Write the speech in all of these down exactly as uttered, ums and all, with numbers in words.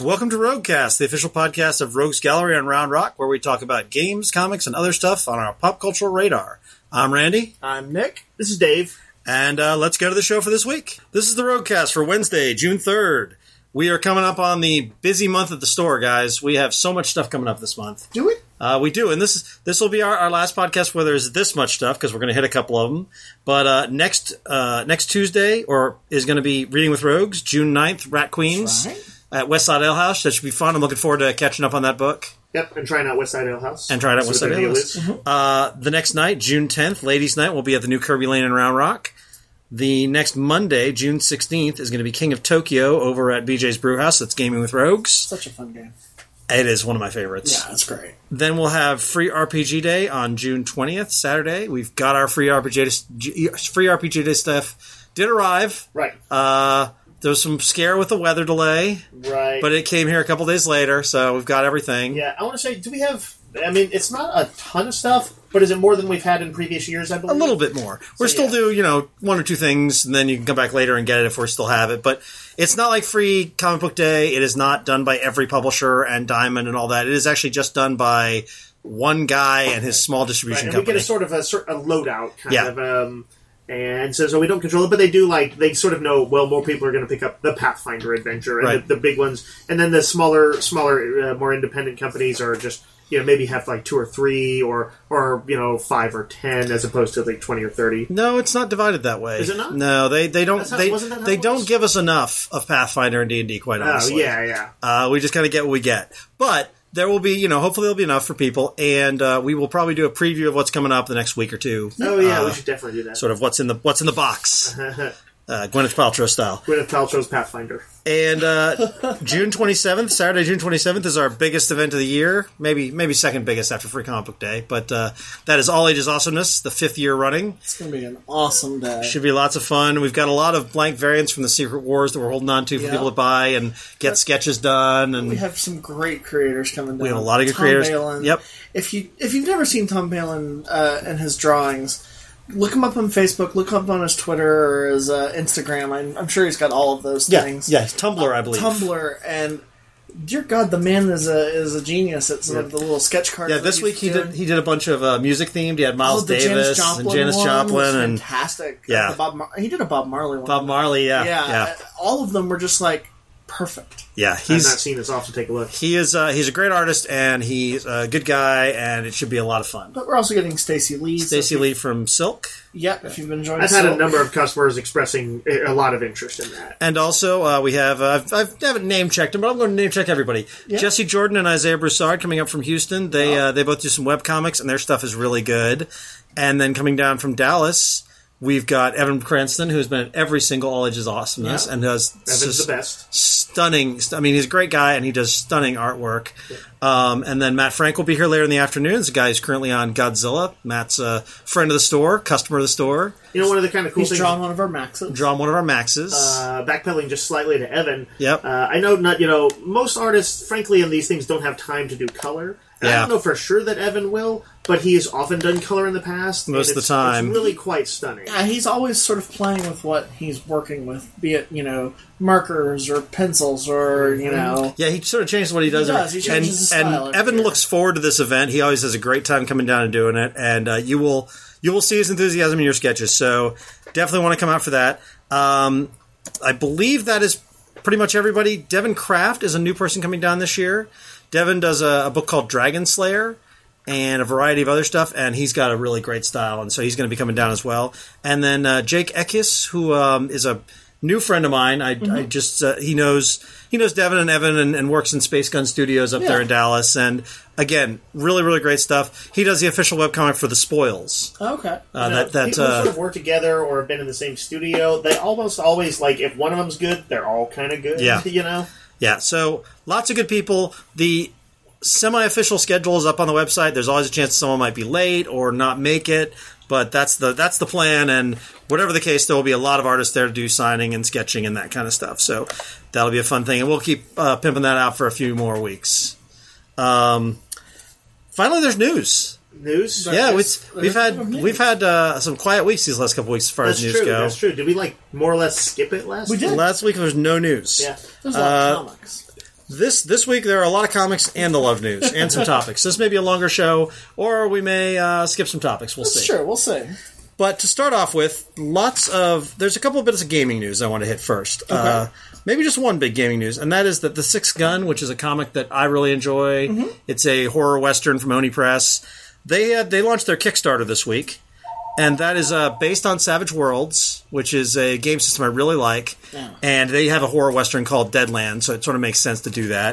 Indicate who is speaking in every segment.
Speaker 1: welcome to Roguecast, the official podcast of Rogues Gallery on Round Rock, where we talk about games, comics, and other stuff on our pop cultural radar. I'm Randy.
Speaker 2: I'm Nick. This is Dave.
Speaker 1: And uh, let's go to the show for this week. This is the Roguecast for Wednesday, June third. We are coming up on the busy month at the store, guys. We have so much stuff coming up this month.
Speaker 2: Do we?
Speaker 1: Uh, we do, and this this will be our, our last podcast where there's this much stuff, because we're going to hit a couple of them. But uh, next uh, next Tuesday or is going to be Reading with Rogues, June ninth, Rat Queens
Speaker 2: right.
Speaker 1: at Westside Ale House. That should be fun. I'm looking forward to catching up on that book.
Speaker 2: Yep, and trying out Westside Ale House.
Speaker 1: And trying out
Speaker 2: That's
Speaker 1: Westside Ale House.
Speaker 2: Mm-hmm.
Speaker 1: Uh, the next night, June tenth, Ladies' Night, will be at the new Kirby Lane in Round Rock. The next Monday, June sixteenth, is going to be King of Tokyo over at B J's Brewhouse. That's Gaming with Rogues.
Speaker 2: Such a fun game.
Speaker 1: It is one of my favorites.
Speaker 2: Yeah, that's great.
Speaker 1: Then we'll have Free R P G Day on June twentieth, Saturday. We've got our Free R P G Day, free R P G Day stuff. Did arrive.
Speaker 2: Right.
Speaker 1: Uh, there was some scare with the weather delay.
Speaker 2: Right.
Speaker 1: But it came here a couple days later, so we've got everything.
Speaker 2: Yeah, I want to say, do we have... I mean, it's not a ton of stuff, but is it more than we've had in previous years, I believe?
Speaker 1: A little bit more. We're
Speaker 2: So,
Speaker 1: still
Speaker 2: yeah.
Speaker 1: do, you know, one or two things, and then you can come back later and get it if we still have it. But it's not like Free Comic Book Day. It is not done by every publisher and Diamond and all that. It is actually just done by one guy and his small distribution
Speaker 2: Right, and
Speaker 1: company.
Speaker 2: we get a sort of a, sort a loadout, kind
Speaker 1: Yeah.
Speaker 2: of... Um, and so, so we don't control it, but they do, like, they sort of know, well, more people are going to pick up the Pathfinder adventure and
Speaker 1: Right.
Speaker 2: the, the big ones. And then the smaller, smaller, uh, more independent companies are just... You know, maybe have like two or three, or or you know, five or ten, as opposed to like twenty or thirty.
Speaker 1: No, it's not divided that way.
Speaker 2: Is it not?
Speaker 1: No, they they don't
Speaker 2: That's how-
Speaker 1: they
Speaker 2: wasn't that how
Speaker 1: they
Speaker 2: it
Speaker 1: don't
Speaker 2: was?
Speaker 1: give us enough of Pathfinder and D and D. Quite honestly.
Speaker 2: Oh yeah, yeah.
Speaker 1: Uh, we just kind of get what we get. But there will be, you know, hopefully there'll be enough for people, and uh, we will probably do a preview of what's coming up the next week or two.
Speaker 2: Oh yeah,
Speaker 1: Uh,
Speaker 2: we should definitely do that.
Speaker 1: Sort of what's in the what's in the box, uh, Gwyneth Paltrow style.
Speaker 2: Gwyneth Paltrow's Pathfinder.
Speaker 1: And uh, June twenty-seventh, Saturday, June twenty-seventh, is our biggest event of the year. Maybe maybe second biggest after Free Comic Book Day. But uh, that is All Ages Awesomeness, the fifth year running.
Speaker 3: It's going to be an awesome day.
Speaker 1: Should be lots of fun. We've got a lot of blank variants from the Secret Wars that we're holding on to for
Speaker 3: Yeah.
Speaker 1: people to buy and get sketches done. And
Speaker 3: We have some great creators coming down.
Speaker 1: We have a lot of good
Speaker 3: Tom
Speaker 1: creators.
Speaker 3: Balin.
Speaker 1: Yep.
Speaker 3: If you if you've never seen Tom Balin uh, and his drawings, look him up on Facebook. Look him up on his Twitter or his uh, Instagram. I'm, I'm sure he's got all of those
Speaker 1: yeah,
Speaker 3: things.
Speaker 1: yeah, Tumblr, I believe.
Speaker 3: Tumblr, and dear God, the man is a is a genius at some of the little sketch cards.
Speaker 1: Yeah,
Speaker 3: that
Speaker 1: this
Speaker 3: he's
Speaker 1: week he
Speaker 3: doing.
Speaker 1: did he did a bunch of uh, music themed. He had Miles
Speaker 3: Oh, the
Speaker 1: Davis
Speaker 3: Janis Joplin
Speaker 1: and Janis
Speaker 3: one
Speaker 1: Joplin
Speaker 3: was
Speaker 1: and
Speaker 3: fantastic.
Speaker 1: Yeah.
Speaker 3: Uh, the Bob Mar- he did a Bob Marley one.
Speaker 1: Bob Marley. Yeah,
Speaker 3: yeah,
Speaker 1: yeah,
Speaker 3: uh, all of them were just like perfect.
Speaker 1: yeah.
Speaker 2: I've
Speaker 1: He's
Speaker 2: not seen this. I'll have to take a look.
Speaker 1: he is uh, he's a great artist and he's a good guy and it should be a lot of fun.
Speaker 3: But we're also getting Stacey Lee. so
Speaker 1: Stacey
Speaker 3: if you-
Speaker 1: Lee from Silk.
Speaker 3: Yep, if you've been enjoying
Speaker 2: I've had a
Speaker 3: Silk.
Speaker 2: number of customers expressing a lot of interest in that.
Speaker 1: And also, uh, we have, uh, I've, I haven't name checked them, but I'm going to name check everybody.
Speaker 3: Yeah.
Speaker 1: Jesse Jordan and Isaiah Broussard coming up from Houston. They uh, they both do some webcomics, and their stuff is really good. And then coming down from Dallas, we've got Evan Cranston, who's been at every single All Ages Awesomeness,
Speaker 3: Yeah.
Speaker 1: and does
Speaker 2: Evan's
Speaker 1: just
Speaker 2: the best.
Speaker 1: stunning. I mean, he's a great guy, and he does stunning artwork. Um, and then Matt Frank will be here later in the afternoon. He's a guy who's currently on Godzilla. Matt's a friend of the store, customer of the store.
Speaker 2: You know, one of the kind of cool
Speaker 3: He's
Speaker 2: things.
Speaker 3: drawn one of our maxes.
Speaker 1: Drawn one of our maxes.
Speaker 2: Uh, backpedaling just slightly to Evan.
Speaker 1: Yep.
Speaker 2: Uh, I know not. You know, most artists, frankly, in these things, don't have time to do color. And I
Speaker 1: Yeah.
Speaker 2: don't know for sure that Evan will, but he has often done color in the past. and
Speaker 1: Most of the
Speaker 2: it's-
Speaker 1: time.
Speaker 2: it's really quite stunning.
Speaker 3: Yeah, he's always sort of playing with what he's working with, be it, you know, markers or pencils or, you know...
Speaker 1: Yeah, he sort of changes what he does.
Speaker 3: He does. He
Speaker 1: and
Speaker 3: changes his style
Speaker 1: and
Speaker 3: every
Speaker 1: Evan
Speaker 3: year.
Speaker 1: looks forward to this event. He always has a great time coming down and doing it, and uh, you will you will see his enthusiasm in your sketches. So definitely want to come out for that. Um, I believe that is pretty much everybody. Devin Kraft is a new person coming down this year. Devin does a, a book called Dragon Slayer and a variety of other stuff, and he's got a really great style, and so he's going to be coming down as well. And then uh, Jake Eckes, who um, is a new friend of mine. I,
Speaker 3: Mm-hmm.
Speaker 1: I just uh, he knows he knows Devin and Evan and, and works in Space Gun Studios up there
Speaker 3: Yeah.
Speaker 1: in Dallas. And again, really really great stuff. He does the official webcomic for The Spoils.
Speaker 3: Okay.
Speaker 1: Uh,
Speaker 2: You know,
Speaker 1: that that
Speaker 2: people who
Speaker 1: uh,
Speaker 2: sort of work together or have been in the same studio, they almost always, like, if one of them's good, they're all kind of good.
Speaker 1: Yeah.
Speaker 2: You know?
Speaker 1: yeah. So lots of good people. The semi-official schedule is up on the website. There's always a chance someone might be late or not make it. But that's the that's the plan, and whatever the case, there will be a lot of artists there to do signing and sketching and that kind of stuff. So that'll be a fun thing, and we'll keep uh, pimping that out for a few more weeks. Um, finally, there's news.
Speaker 2: News?
Speaker 1: Yeah, we,
Speaker 3: There's-
Speaker 1: we've
Speaker 3: there's
Speaker 1: had
Speaker 3: news.
Speaker 1: we've had uh, some quiet weeks these last couple weeks as far
Speaker 2: That's
Speaker 1: as news
Speaker 2: true.
Speaker 1: go.
Speaker 2: That's true. Did we, like, more or less skip it last
Speaker 3: We
Speaker 2: week?
Speaker 3: did.
Speaker 1: Last week there was no news.
Speaker 2: Yeah.
Speaker 3: There's a lot
Speaker 1: Uh,
Speaker 3: of comics.
Speaker 1: This this week there are a lot of comics and the love news and some topics. This may be a longer show, or we may uh, skip some topics. We'll
Speaker 3: That's
Speaker 1: see.
Speaker 3: Sure, we'll see.
Speaker 1: But to start off with, lots of there's a couple of bits of gaming news I want to hit first. Okay. Uh, maybe just one big gaming news, and that is that The Sixth Gun, which is a comic that I really enjoy, mm-hmm. it's a horror western from Oni Press. They had they launched their Kickstarter this week. And that is uh, based on Savage Worlds, which is a game system I really like. Yeah. And they have a horror western called Deadland, so it sort of makes sense to do that.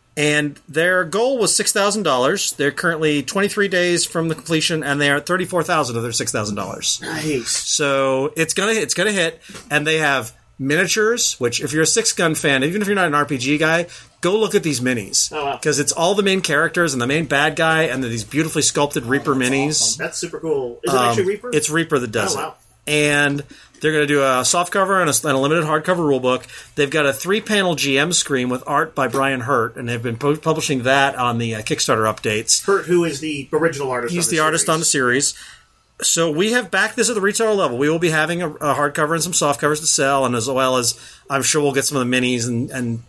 Speaker 1: And their goal was six thousand dollars. They're currently twenty-three days from the completion, and they are at thirty-four thousand dollars of their six thousand dollars.
Speaker 2: Nice.
Speaker 1: So it's gonna it's gonna hit, and they have miniatures, which if you're a Six Gun fan, even if you're not an R P G guy, go look at these minis.
Speaker 2: Oh, wow.
Speaker 1: Because it's all the main characters and the main bad guy, and these beautifully sculpted oh, Reaper minis.
Speaker 2: Awesome. That's super cool. Is it
Speaker 1: um,
Speaker 2: actually Reaper?
Speaker 1: It's Reaper that does
Speaker 2: oh, wow.
Speaker 1: it. And they're going to do a softcover and a, and a limited hardcover rulebook. They've got a three-panel G M screen with art by Brian Hurt, and they've been pu- publishing that on the uh, Kickstarter updates.
Speaker 2: Hurt, who is the original artist
Speaker 1: He's
Speaker 2: on the,
Speaker 1: the
Speaker 2: series.
Speaker 1: artist on the series. So we have backed this at the retailer level. We will be having a, a hardcover and some softcovers to sell, and as well as I'm sure we'll get some of the minis and, and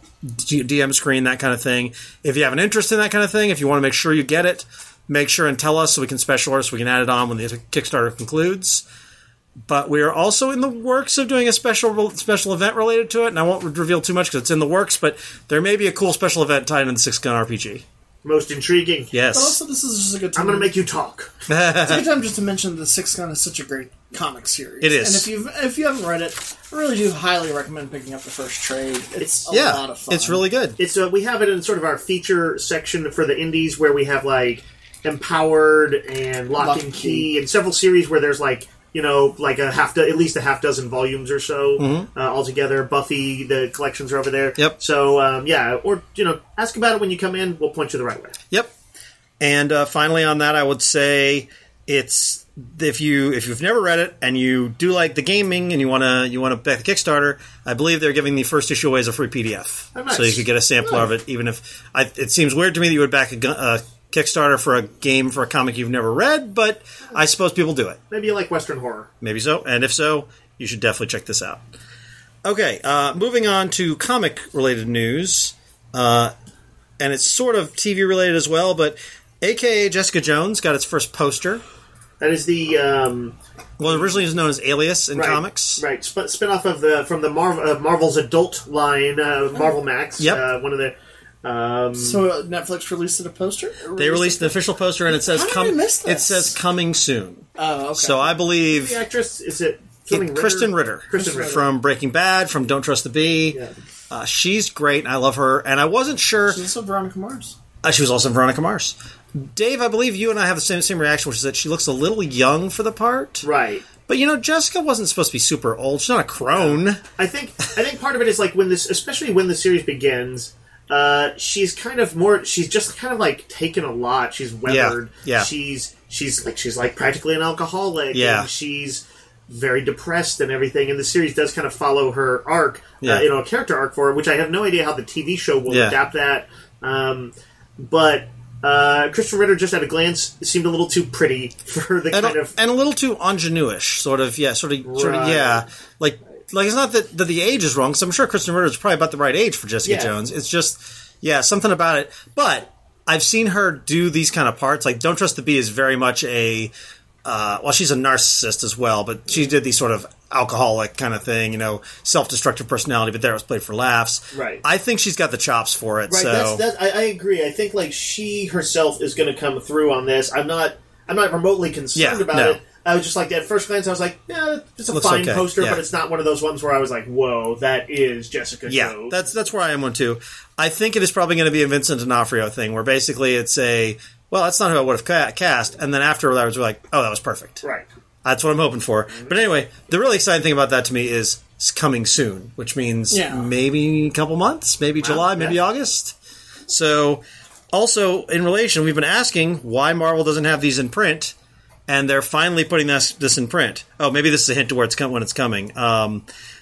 Speaker 1: D M screen, that kind of thing. If you have an interest in that kind of thing, if you want to make sure you get it, make sure and tell us so we can special order, so we can add it on when the Kickstarter concludes. But we are also in the works of doing a special special event related to it, and I won't reveal too much because it's in the works, but there may be a cool special event tied into the Six Gun R P G.
Speaker 2: Most intriguing.
Speaker 1: Yes.
Speaker 3: But also, this is just a good time.
Speaker 2: I'm going to make you talk.
Speaker 3: It's a good time just to mention that Six Gun is such a great comic series.
Speaker 1: It is.
Speaker 3: And if you if you haven't read it, I really do highly recommend picking up the first trade. It's, it's a
Speaker 1: yeah,
Speaker 3: lot of fun.
Speaker 1: It's really good.
Speaker 2: It's uh, we have it in sort of our feature section for the indies where we have like Empowered and Lock, Lock and Key, Key and several series where there's like you know like a half do- at least a half dozen volumes or so mm-hmm. uh, altogether. Buffy, the collections are over there.
Speaker 1: Yep.
Speaker 2: So um, yeah, or you know ask about it when you come in. We'll point you the right way.
Speaker 1: Yep. And uh, finally, on that, I would say it's if you if you've never read it and you do like the gaming and you want to you want to back the Kickstarter, I believe they're giving the first issue away as a free P D F,
Speaker 2: oh, nice. So
Speaker 1: you could get a sample
Speaker 2: oh.
Speaker 1: of it. Even if I, it seems weird to me that you would back a, a Kickstarter for a game for a comic you've never read, but I suppose people do it.
Speaker 2: Maybe you like Western horror.
Speaker 1: Maybe so, and if so, you should definitely check this out. Okay, uh, moving on to comic related news, uh, and it's sort of T V related as well, but A K A Jessica Jones got its first poster.
Speaker 2: That is the um,
Speaker 1: well, originally it was known as Alias in
Speaker 2: right,
Speaker 1: comics,
Speaker 2: right? Sp- spin-off of the from the Marvel uh, Marvel's adult line, uh, Marvel Max.
Speaker 1: Yep.
Speaker 2: Uh, one of the. Um,
Speaker 3: so uh, Netflix released a poster.
Speaker 1: Released they released an official poster, and it says
Speaker 3: How
Speaker 1: com-
Speaker 3: did I miss this?
Speaker 1: It says coming soon.
Speaker 3: Oh, okay.
Speaker 1: So I believe
Speaker 2: the actress is it.
Speaker 1: It, Kristen Ritter,
Speaker 2: Kristen Ritter
Speaker 1: from Breaking Bad, from Don't Trust the Bee.
Speaker 2: Yeah.
Speaker 1: Uh, she's great, and I love her. And I wasn't sure.
Speaker 3: She's also Veronica Mars.
Speaker 1: Uh, she was also Veronica Mars. Dave, I believe you and I have the same same reaction, which is that she looks a little young for the part.
Speaker 2: Right.
Speaker 1: But you know, Jessica wasn't supposed to be super old. She's not a crone.
Speaker 2: I think I think part of it is like when this, especially when the series begins. Uh, she's kind of more. She's just kind of like taken a lot. She's weathered.
Speaker 1: Yeah. yeah.
Speaker 2: She's she's like she's like practically an alcoholic.
Speaker 1: Yeah.
Speaker 2: And she's very depressed and everything. And the series does kind of follow her arc.
Speaker 1: Yeah.
Speaker 2: Uh, you know, a character arc for her, which I have no idea how the T V show will
Speaker 1: yeah.
Speaker 2: adapt that. Um, but. Uh, Kristen Ritter, just at a glance, seemed a little too pretty for the
Speaker 1: and
Speaker 2: kind
Speaker 1: a,
Speaker 2: of
Speaker 1: and a little too ingenue-ish, sort of. Yeah, sort of, right. sort of. Yeah, like like it's not that, that the age is wrong. Because I'm sure Kristen Ritter is probably about the right age for Jessica
Speaker 2: yeah.
Speaker 1: Jones. It's just, yeah, something about it. But I've seen her do these kind of parts. Like Don't Trust the Bee is very much a. Uh, well, she's a narcissist as well, but she did these sort of alcoholic kind of thing, you know, self-destructive personality, but there it was played for laughs.
Speaker 2: Right.
Speaker 1: I think she's got the chops for it.
Speaker 2: Right.
Speaker 1: So.
Speaker 2: That's, that's, I, I agree. I think like she herself is going to come through on this. I'm not. I'm not remotely concerned
Speaker 1: yeah,
Speaker 2: about
Speaker 1: no.
Speaker 2: it. I was just like at first glance, I was like, yeah, it's a
Speaker 1: Looks
Speaker 2: fine
Speaker 1: okay.
Speaker 2: poster,
Speaker 1: yeah.
Speaker 2: but it's not one of those ones where I was like, whoa, that is Jessica
Speaker 1: yeah,
Speaker 2: Jones.
Speaker 1: that's that's where I am one too. I think it is probably going to be a Vincent D'Onofrio thing, where basically it's a. Well, that's not who I would have ca- cast. And then afterwards, we're like, oh, that was perfect.
Speaker 2: Right.
Speaker 1: That's what I'm hoping for. But anyway, the really exciting thing about that to me is it's coming soon, which means
Speaker 3: yeah.
Speaker 1: maybe a couple months, maybe wow, July, maybe yeah. August. So, also, in relation, we've been asking why Marvel doesn't have these in print, and they're finally putting this, this in print. Oh, maybe this is a hint to where it's com- when it's coming. Um,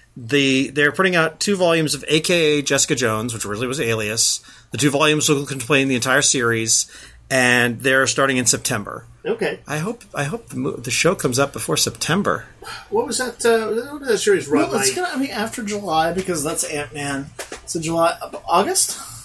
Speaker 1: the They're putting out two volumes of A K A Jessica Jones, which originally was Alias. The two volumes will contain the entire series, and they're starting in September.
Speaker 2: Okay.
Speaker 1: I hope I hope the, mo- the show comes up before September.
Speaker 2: What was that? Uh, what did that series run?
Speaker 3: Well, it's
Speaker 2: like?
Speaker 3: gonna. I mean, after July because that's Ant-Man. So July, August.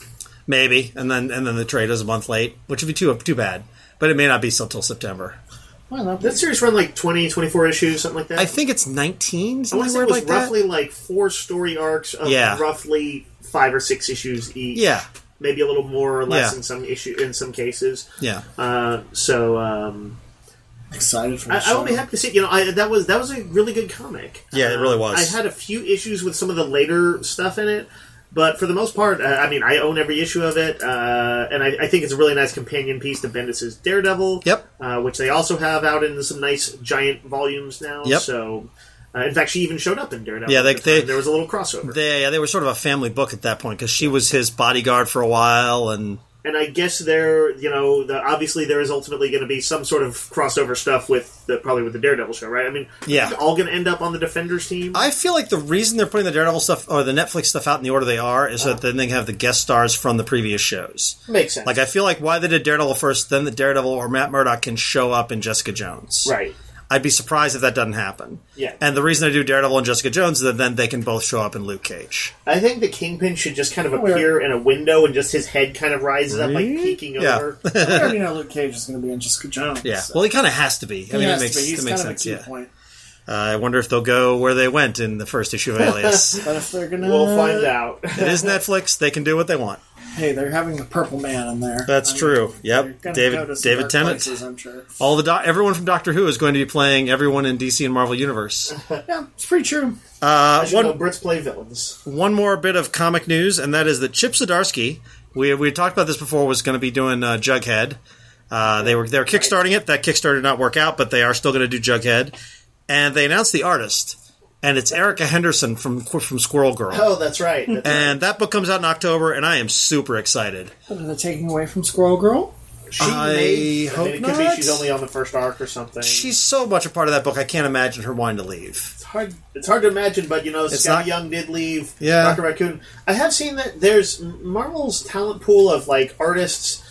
Speaker 1: Maybe, and then and then the trade is a month late, which would be too too bad. But it may not be till till September.
Speaker 3: Well,
Speaker 2: That series run like twenty, twenty-four issues, something like that.
Speaker 1: I think it's nineteen.
Speaker 2: I want
Speaker 1: Something
Speaker 2: to say it
Speaker 1: weird
Speaker 2: was
Speaker 1: like
Speaker 2: roughly
Speaker 1: that.
Speaker 2: like four story arcs of
Speaker 1: Yeah.
Speaker 2: roughly five or six issues each.
Speaker 1: Yeah,
Speaker 2: Maybe a little more or less
Speaker 1: Yeah.
Speaker 2: in some issue in some cases.
Speaker 1: yeah.
Speaker 2: Uh, so um,
Speaker 3: excited for the
Speaker 2: I,
Speaker 3: show.
Speaker 2: I will be happy to see. You know, I, that was that was a really good comic.
Speaker 1: Yeah, it really was.
Speaker 2: I had a few issues with some of the later stuff in it, but for the most part, uh, I mean, I own every issue of it, uh, and I, I think it's a really nice companion piece to Bendis' Daredevil.
Speaker 1: Yep.
Speaker 2: Uh, which they also have out in some nice giant volumes now.
Speaker 1: Yep.
Speaker 2: So, uh, in fact, she even showed up in Daredevil.
Speaker 1: Yeah, they-
Speaker 2: at the time.
Speaker 1: they-
Speaker 2: there was a little crossover.
Speaker 1: They yeah, they were sort of a family book at that point because she was his bodyguard for a while, and
Speaker 2: And I guess there, you know, the, obviously there is ultimately going to be some sort of crossover stuff with the, probably with the Daredevil show, right? I mean,
Speaker 1: Yeah.
Speaker 2: they're all going to end up on the Defenders team.
Speaker 1: I feel like the reason they're putting the Daredevil stuff or the Netflix stuff out in the order they are is that then they can have the guest stars from the previous shows.
Speaker 2: Makes sense.
Speaker 1: Like I feel like why they did Daredevil first, then the Daredevil or Matt Murdock can show up in Jessica Jones.
Speaker 2: Right.
Speaker 1: I'd be surprised if that doesn't happen.
Speaker 2: Yeah.
Speaker 1: And the reason they do Daredevil and Jessica Jones is that then they can both show up in Luke Cage.
Speaker 2: I think the Kingpin should just kind of appear in a window and just his head kind of rises up, like peeking
Speaker 1: Yeah.
Speaker 2: over.
Speaker 3: I already know Luke Cage is going to be in Jessica Jones.
Speaker 1: Yeah.
Speaker 3: so.
Speaker 1: Well, he kind of has to be. I
Speaker 3: He
Speaker 1: mean,
Speaker 3: has
Speaker 1: it makes,
Speaker 3: to be. He's
Speaker 1: it makes
Speaker 3: kind
Speaker 1: sense.
Speaker 3: of a key
Speaker 1: Yeah.
Speaker 3: point.
Speaker 1: Uh, I wonder if they'll go where they went in the first issue of Alias.
Speaker 3: But if they're going to...
Speaker 2: We'll find out.
Speaker 1: It is Netflix. They can do what they want.
Speaker 3: Hey, they're having the Purple Man in there.
Speaker 1: That's
Speaker 3: I mean,
Speaker 1: true. Yep.
Speaker 3: they're gonna
Speaker 1: David-
Speaker 3: go to some
Speaker 1: David
Speaker 3: dark
Speaker 1: Tennant.
Speaker 3: places, I'm sure.
Speaker 1: All the doc- everyone from Doctor Who is going to be playing everyone in D C and Marvel Universe.
Speaker 3: Yeah, it's pretty true.
Speaker 1: Uh,
Speaker 2: As you know,
Speaker 1: one
Speaker 2: Brits play villains.
Speaker 1: one more bit of comic news, and that is that Chip Zdarsky, we we talked about this before, was going to be doing uh, Jughead. Uh, they were they were kickstarting it. That Kickstarter did not work out, but they are still going to do Jughead. And they announced the artist, and it's Erica Henderson from from Squirrel Girl.
Speaker 2: Oh, that's right. That's right.
Speaker 1: And that book comes out in October, and I am super excited.
Speaker 3: What, are they taking away from Squirrel Girl?
Speaker 2: She
Speaker 1: I
Speaker 2: may,
Speaker 1: hope
Speaker 2: I mean, it could
Speaker 1: not.
Speaker 2: be she's only on the first arc or something.
Speaker 1: She's so much a part of that book, I can't imagine her wanting to leave.
Speaker 2: It's hard. It's hard to imagine, but you know,
Speaker 1: It's
Speaker 2: Scott
Speaker 1: not-
Speaker 2: Young did leave.
Speaker 1: Yeah.
Speaker 2: Doctor Raccoon. I have seen that there's Marvel's talent pool of like artists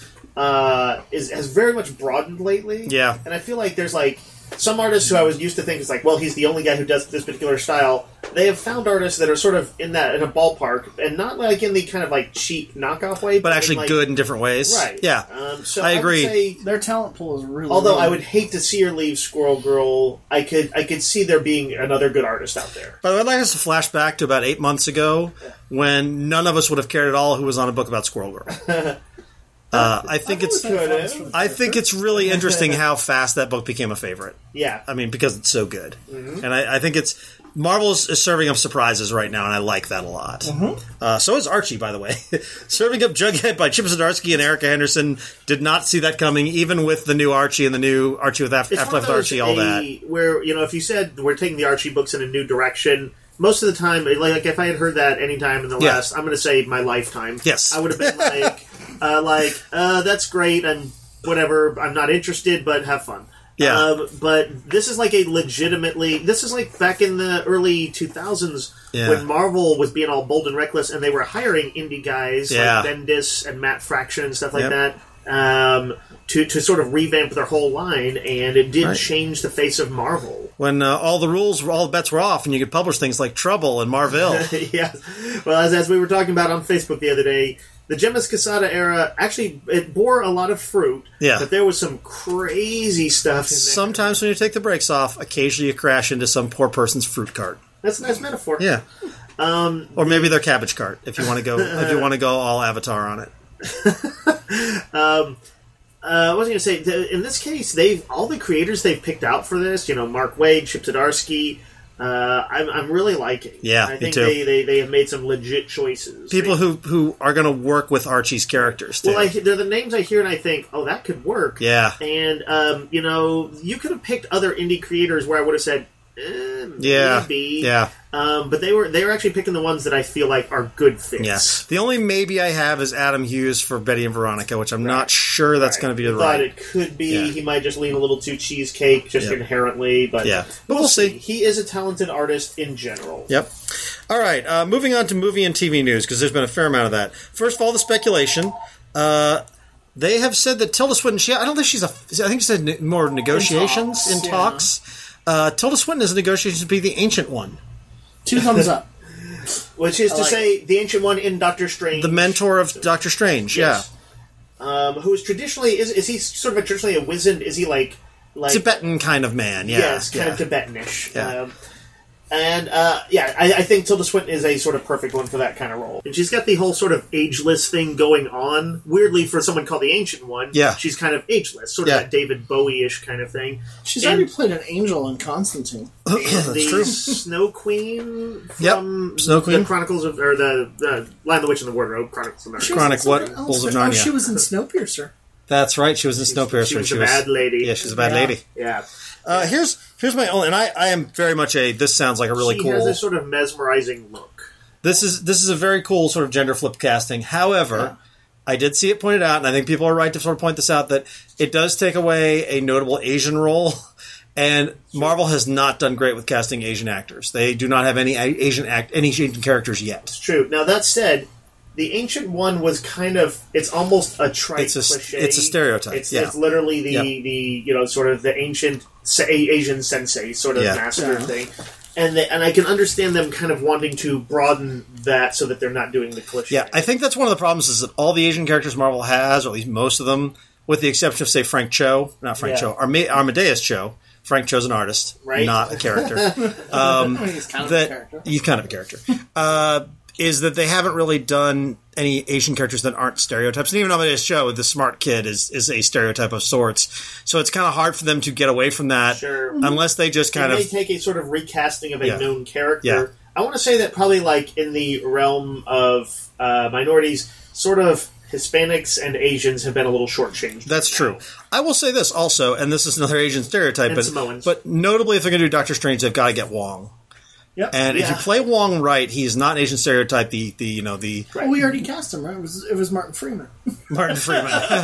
Speaker 2: uh, is has very much broadened lately.
Speaker 1: Yeah.
Speaker 2: and I feel like there's like some artists who I was used to think is like, well, he's the only guy who does this particular style. They have found artists that are sort of in that in a ballpark, and not like in the kind of like cheap knockoff way,
Speaker 1: But
Speaker 2: in,
Speaker 1: actually
Speaker 2: like-
Speaker 1: good in different ways.
Speaker 2: right?
Speaker 1: Yeah.
Speaker 2: Um, so
Speaker 1: I
Speaker 2: would
Speaker 1: agree.
Speaker 2: say,
Speaker 3: Their talent pool is really...
Speaker 2: although
Speaker 3: really
Speaker 2: I would hate to see her leave Squirrel Girl, I could I could see there being another good artist out there.
Speaker 1: By the way, I'd like us to flash back to about eight months ago when none of us would have cared at all who was on a book about Squirrel Girl. Uh, I think it's
Speaker 2: Good, eh?
Speaker 1: I think it's really interesting how fast that book became a favorite.
Speaker 2: Yeah.
Speaker 1: I mean, because it's so good,
Speaker 2: Mm-hmm.
Speaker 1: and I, I think it's Marvel is is serving up surprises right now, and I like that a lot.
Speaker 2: Mm-hmm.
Speaker 1: Uh, so is Archie, by the way, serving up Jughead by Chip Zdarsky and Erica Henderson. Did not see that coming, even with the new Archie and the new Archie with Af-
Speaker 2: It's one
Speaker 1: Afterlife
Speaker 2: of those
Speaker 1: Archie, all
Speaker 2: a-
Speaker 1: that.
Speaker 2: Where, you know, if you said we're taking the Archie books in a new direction, most of the time, like, like if I had heard that any time in the
Speaker 1: Yeah.
Speaker 2: last, I'm going to say my lifetime.
Speaker 1: Yes.
Speaker 2: I would have been like, uh, like, uh, that's great, and whatever, I'm not interested, but have fun.
Speaker 1: Yeah.
Speaker 2: Um, but this is like a legitimately, this is like back in the early two thousands
Speaker 1: Yeah.
Speaker 2: when Marvel was being all bold and reckless, and they were hiring indie guys
Speaker 1: Yeah.
Speaker 2: like Bendis and Matt Fraction and stuff like
Speaker 1: Yep.
Speaker 2: that. Um, to, to sort of revamp their whole line, and it did
Speaker 1: Right.
Speaker 2: change the face of Marvel.
Speaker 1: When uh, all the rules, all the bets were off, and you could publish things like Trouble and Marvel.
Speaker 2: Yeah. Well, as, as we were talking about on Facebook the other day, the Gemas Quesada era actually it bore a lot of fruit.
Speaker 1: Yeah.
Speaker 2: But there was some crazy stuff in there.
Speaker 1: Sometimes when you take the brakes off, occasionally you crash into some poor person's fruit cart.
Speaker 2: That's a nice metaphor.
Speaker 1: Yeah. Um, or maybe their cabbage cart, if you want to go if you want to go all Avatar on it.
Speaker 2: Uh, what was I going to say? The- In this case, they've all the creators they've picked out for this. You know, Mark Waid, Chip Zdarsky. Uh, I'm, I'm really liking.
Speaker 1: Yeah,
Speaker 2: I
Speaker 1: me
Speaker 2: think
Speaker 1: too.
Speaker 2: They, they they have made some legit choices.
Speaker 1: People
Speaker 2: They-
Speaker 1: who who are going to work with Archie's characters too.
Speaker 2: well, I, they're the names I hear, and I think, oh, that could work.
Speaker 1: Yeah.
Speaker 2: And um, you know, you could have picked other indie creators where I would have said, eh,
Speaker 1: Yeah.
Speaker 2: maybe.
Speaker 1: Yeah.
Speaker 2: Um, but they were they were actually picking the ones that I feel like are good fits.
Speaker 1: Yeah. The only maybe I have is Adam Hughes for Betty and Veronica, which I'm not sure that's going to be
Speaker 2: I
Speaker 1: the
Speaker 2: thought
Speaker 1: right.
Speaker 2: it could be.
Speaker 1: Yeah.
Speaker 2: He might just lean a little too cheesecake, just
Speaker 1: Yeah.
Speaker 2: inherently. But
Speaker 1: Yeah. But we'll see.
Speaker 2: He is a talented artist in general.
Speaker 1: Yep. All right. Uh, moving on to movie and T V news, because there's been a fair amount of that. First of all, the speculation. Uh, they have said that Tilda Swinton. She, I don't think she's a. I think she said ne- more negotiations in
Speaker 3: talks, yeah.
Speaker 1: talks. Uh, Tilda Swinton is in negotiations to be the Ancient One.
Speaker 3: Two thumbs up.
Speaker 2: Which is
Speaker 3: I
Speaker 2: to
Speaker 3: like
Speaker 2: say, the Ancient One in Doctor Strange.
Speaker 1: The mentor of Doctor Strange,
Speaker 2: Yes. Um, who is traditionally, is is he sort of a, traditionally a wizard? Is he like... like
Speaker 1: yeah. Tibetan kind of man, yeah.
Speaker 2: Yes, kind
Speaker 1: yeah.
Speaker 2: of Tibetanish.
Speaker 1: Yeah.
Speaker 2: Um, and, uh, yeah, I, I think Tilda Swinton is a sort of perfect one for that kind of role. And she's got the whole sort of ageless thing going on. Weirdly, for someone called the Ancient One,
Speaker 1: Yeah.
Speaker 2: she's kind of ageless. Sort of
Speaker 1: Yeah.
Speaker 2: that David Bowie-ish kind of thing.
Speaker 3: She's
Speaker 2: And-
Speaker 3: already played an angel in Constantine.
Speaker 2: And the
Speaker 1: true.
Speaker 2: Snow Queen
Speaker 1: Yep,
Speaker 2: from
Speaker 1: Snow Queen.
Speaker 2: the Chronicles of, or the, the Lion, the Witch, and the Wardrobe, Chronicles of Narnia.
Speaker 3: She was
Speaker 1: Chronic
Speaker 3: in something
Speaker 1: what?
Speaker 3: else.
Speaker 1: Bulls of
Speaker 3: Oh,
Speaker 1: Narnia.
Speaker 3: she was in Snowpiercer.
Speaker 1: That's right. She was in Snowpiercer.
Speaker 2: She was a bad lady.
Speaker 1: Yeah, she's a bad
Speaker 3: Yeah.
Speaker 1: lady.
Speaker 2: Yeah.
Speaker 1: Uh, here's here's my only, and I, I am very much a. This sounds like a really
Speaker 2: she
Speaker 1: cool.
Speaker 2: has a sort of mesmerizing look.
Speaker 1: This is this is a very cool sort of gender flip casting. However, I did see it pointed out, and I think people are right to sort of point this out, that it does take away a notable Asian role. And Marvel has not done great with casting Asian actors. They do not have any Asian act any Asian characters yet.
Speaker 2: It's true. Now, that said, the Ancient One was kind of, it's almost a trite
Speaker 1: It's a st-
Speaker 2: cliche.
Speaker 1: it's a stereotype,
Speaker 2: It's,
Speaker 1: yeah.
Speaker 2: it's literally the,
Speaker 1: Yeah.
Speaker 2: the, you know, sort of the ancient sa- Asian sensei sort of
Speaker 1: Yeah.
Speaker 2: master
Speaker 3: Yeah.
Speaker 2: thing. And they, and I can understand them kind of wanting to broaden that so that they're not doing the cliche.
Speaker 1: Yeah, I think that's one of the problems is that all the Asian characters Marvel has, or at least most of them, with the exception of, say, Frank Cho, not Frank
Speaker 2: Yeah.
Speaker 1: Cho, Arma- Amadeus Cho. Frank Cho's an artist,
Speaker 2: Right.
Speaker 1: not a character. Um,
Speaker 3: I mean, he's kind of
Speaker 1: that
Speaker 3: a character.
Speaker 1: he's kind of a character. Uh, is that they haven't really done any Asian characters that aren't stereotypes, and even Amadeus Cho, the smart kid, is is a stereotype of sorts. So it's kind of hard for them to get away from that,
Speaker 2: Sure.
Speaker 1: unless they just kind
Speaker 2: They
Speaker 1: of
Speaker 2: take a sort of recasting of a
Speaker 1: Yeah.
Speaker 2: known character.
Speaker 1: Yeah.
Speaker 2: I want to say that probably like in the realm of uh, minorities, sort of Hispanics and Asians have been a little shortchanged.
Speaker 1: That's true. I will say this also, and this is another Asian stereotype,
Speaker 2: And
Speaker 1: but
Speaker 2: Samoans.
Speaker 1: but notably, if they're going to do Doctor Strange, they've got to get Wong.
Speaker 3: Yep.
Speaker 1: And if
Speaker 2: Yeah.
Speaker 1: you play Wong right, he's not an Asian stereotype. The the you know the
Speaker 3: Well, we already cast him, right? It was, it was Martin Freeman.
Speaker 1: Martin Freeman.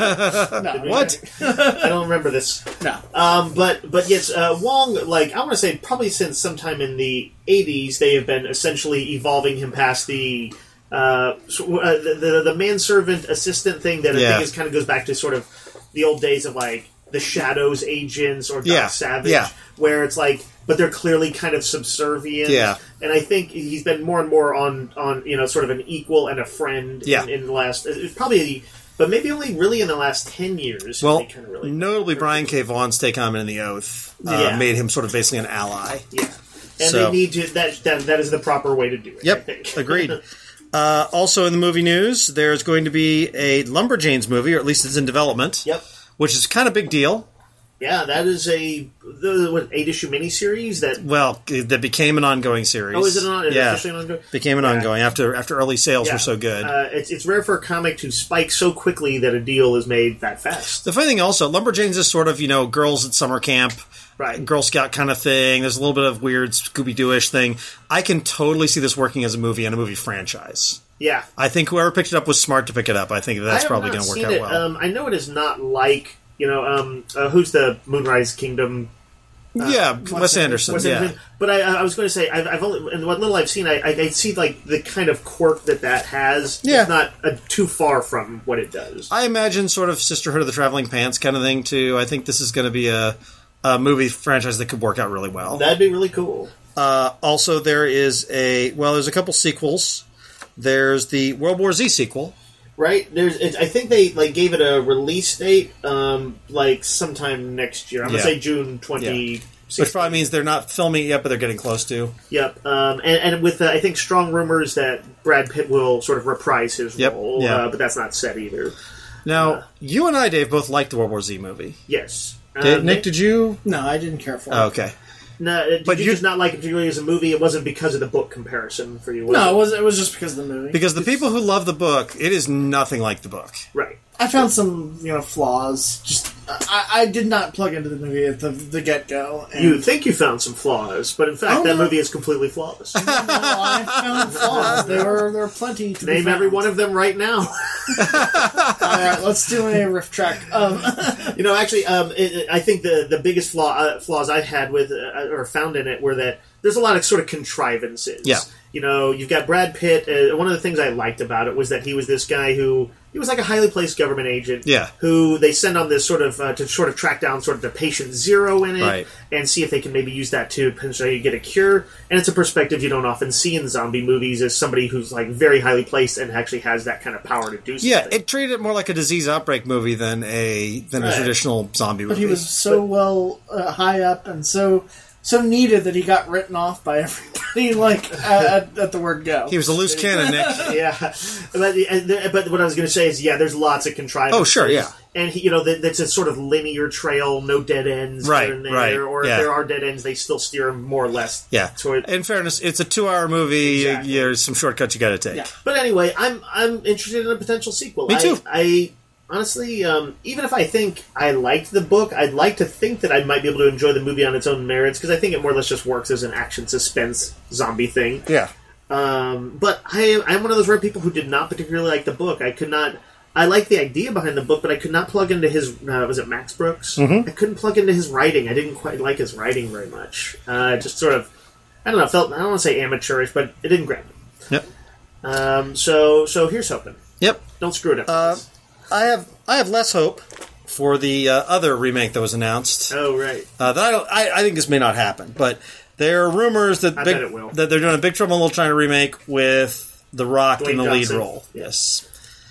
Speaker 3: No,
Speaker 1: What?
Speaker 2: I don't remember this.
Speaker 3: No.
Speaker 2: Um, but but yes, uh, Wong, like, I want to say probably since sometime in the eighties, they have been essentially evolving him past the uh, so, uh, the, the, the manservant assistant thing that I
Speaker 1: Yeah.
Speaker 2: think is kind of goes back to sort of the old days of, like, the Shadows agents or Dark
Speaker 1: Yeah.
Speaker 2: Savage,
Speaker 1: Yeah.
Speaker 2: where it's like, but they're clearly kind of subservient.
Speaker 1: Yeah.
Speaker 2: And I think he's been more and more on, on you know, sort of an equal and a friend
Speaker 1: Yeah.
Speaker 2: in, in the last, it's probably, but maybe only really in the last ten years.
Speaker 1: Well,
Speaker 2: they kind of really
Speaker 1: notably, Brian K. Vaughan's take on him in The Oath uh,
Speaker 2: Yeah.
Speaker 1: made him sort of basically an ally.
Speaker 2: Yeah, and
Speaker 1: So-
Speaker 2: they need to. That, that that is the proper way to do it. I
Speaker 1: Yep,
Speaker 2: think.
Speaker 1: agreed. Uh, also in the movie news, there's going to be a Lumberjanes movie, or at least it's in development.
Speaker 2: Yep.
Speaker 1: Which is kind of a big deal.
Speaker 2: Yeah, that is a the what, eight issue miniseries that.
Speaker 1: Well, that became an ongoing series.
Speaker 2: Oh, is it an,
Speaker 1: yeah,
Speaker 2: officially an ongoing?
Speaker 1: became an
Speaker 2: Yeah.
Speaker 1: ongoing after after early sales
Speaker 2: Yeah.
Speaker 1: were so good.
Speaker 2: Uh, it's it's rare for a comic to spike so quickly that a deal is made that fast.
Speaker 1: The funny thing also, Lumberjanes is sort of, you know, girls at summer camp,
Speaker 2: Right.
Speaker 1: Girl Scout kind of thing. There's a little bit of weird Scooby-Doo-ish thing. I can totally see this working as a movie and a movie franchise.
Speaker 2: Yeah,
Speaker 1: I think whoever picked it up was smart to pick it up. I think that's
Speaker 2: I have
Speaker 1: probably
Speaker 2: not
Speaker 1: going to work
Speaker 2: seen
Speaker 1: out
Speaker 2: it.
Speaker 1: well.
Speaker 2: Um, I know it is not like you know um, uh, who's the Moonrise Kingdom.
Speaker 1: yeah, Wes Anderson.
Speaker 2: Wes
Speaker 1: yeah.
Speaker 2: Anderson. But I, I was going to say I've, I've only and what little I've seen, I, I, I see like the kind of quirk that that has.
Speaker 1: Yeah.
Speaker 2: It's not uh, too far from what it does.
Speaker 1: I imagine sort of Sisterhood of the Traveling Pants kind of thing, too. I think this is going to be a, a movie franchise that could work out really well.
Speaker 2: That'd be really cool.
Speaker 1: Uh, also, there is a, well, there's a couple sequels. There's the World War Z sequel.
Speaker 2: Right? There's, it, I think they like gave it a release date, um, like sometime next year. I'm
Speaker 1: Yeah.
Speaker 2: gonna say June twenty.
Speaker 1: Which probably means they're not filming it yet, but they're getting close to.
Speaker 2: Yep, um, and, and with uh, I think strong rumors that Brad Pitt will sort of reprise his
Speaker 1: Yep,
Speaker 2: role,
Speaker 1: yeah.
Speaker 2: uh, but that's not said either.
Speaker 1: Now,
Speaker 2: Uh,
Speaker 1: you and I, Dave, both liked the World War Z movie.
Speaker 2: Yes,
Speaker 1: Did,
Speaker 2: Uh,
Speaker 1: Nick, did you?
Speaker 3: No, I didn't care for it.
Speaker 1: Oh, okay.
Speaker 2: No, did
Speaker 1: But
Speaker 2: you,
Speaker 1: you-
Speaker 2: just not like it particularly as a movie? It wasn't because of the book comparison for you. Was
Speaker 3: No,
Speaker 2: it?
Speaker 3: it was it was just because of the movie.
Speaker 1: Because the people who love the book, it is nothing like the book.
Speaker 2: right.
Speaker 3: I found some you know flaws. Just I, I did not plug into the movie at the, the get go.
Speaker 2: You think you found some flaws, but in fact,
Speaker 3: Oh,
Speaker 2: that
Speaker 3: no.
Speaker 2: movie is completely flawless.
Speaker 3: I found flaws. There were there were plenty to be
Speaker 2: Name
Speaker 3: found.
Speaker 2: every one of them right now.
Speaker 3: All right, let's do a riff track. Um,
Speaker 2: You know, actually, um, it, it- I think the the biggest flaw uh, flaws I had with uh, or found in it were that there's a lot of sort of contrivances.
Speaker 1: Yeah.
Speaker 2: You know, you've got Brad Pitt. Uh, one of the things I liked about it was that he was this guy who he was like a highly placed government agent.
Speaker 1: Yeah.
Speaker 2: Who they send on this sort of uh, to sort of track down sort of the patient zero in it,
Speaker 1: Right.
Speaker 2: and see if they can maybe use that to potentially get a cure. And it's a perspective you don't often see in zombie movies as somebody who's like very highly placed and actually has that kind of power to do something.
Speaker 1: Yeah, it treated it more like a disease outbreak movie than a than a
Speaker 2: Right.
Speaker 1: traditional zombie movie.
Speaker 3: But he was so well uh, high up and so so needed that he got written off by everybody, like at, at the word go.
Speaker 1: He was a loose cannon, Nick.
Speaker 2: Yeah, but, and, but what I was going to say is, yeah, there's lots of contrivances.
Speaker 1: Oh, sure, yeah.
Speaker 2: And, he, you know, that's a sort of linear trail, no dead ends
Speaker 1: Right,
Speaker 2: here and there.
Speaker 1: right,
Speaker 2: Or
Speaker 1: yeah.
Speaker 2: if there are dead ends, they still steer them more or less
Speaker 1: Yeah.
Speaker 2: toward...
Speaker 1: In fairness, it's a two-hour movie.
Speaker 2: Exactly.
Speaker 1: There's some shortcuts you got to take.
Speaker 3: Yeah.
Speaker 2: But anyway, I'm I'm interested in a potential sequel.
Speaker 1: Me too.
Speaker 2: I, I honestly, um, even if I think I liked the book, I'd like to think that I might be able to enjoy the movie on its own merits, because I think it more or less just works as an action suspense zombie thing.
Speaker 1: Yeah.
Speaker 2: Um, but I, I'm one of those rare people who did not particularly like the book. I could not. I like the idea behind the book, but I could not plug into his. Uh, was it Max Brooks? Mm-hmm. I couldn't plug into his writing. I didn't quite like his writing very much. Uh, just sort of, I don't know. Felt I don't want to say amateurish, but it didn't grab me.
Speaker 1: Yep.
Speaker 2: Um, so so here's hoping.
Speaker 1: Yep.
Speaker 2: Don't screw it up.
Speaker 1: Uh, I have I have less hope for the uh, other remake that was announced.
Speaker 2: oh right.
Speaker 1: Uh, that I, don't, I I think this may not happen, but there are rumors that
Speaker 2: I
Speaker 1: Big,
Speaker 2: bet it will.
Speaker 1: that they're doing a Big Trouble in Little China remake with The Rock
Speaker 2: Dwayne
Speaker 1: in the
Speaker 2: Johnson.
Speaker 1: lead role. Yes.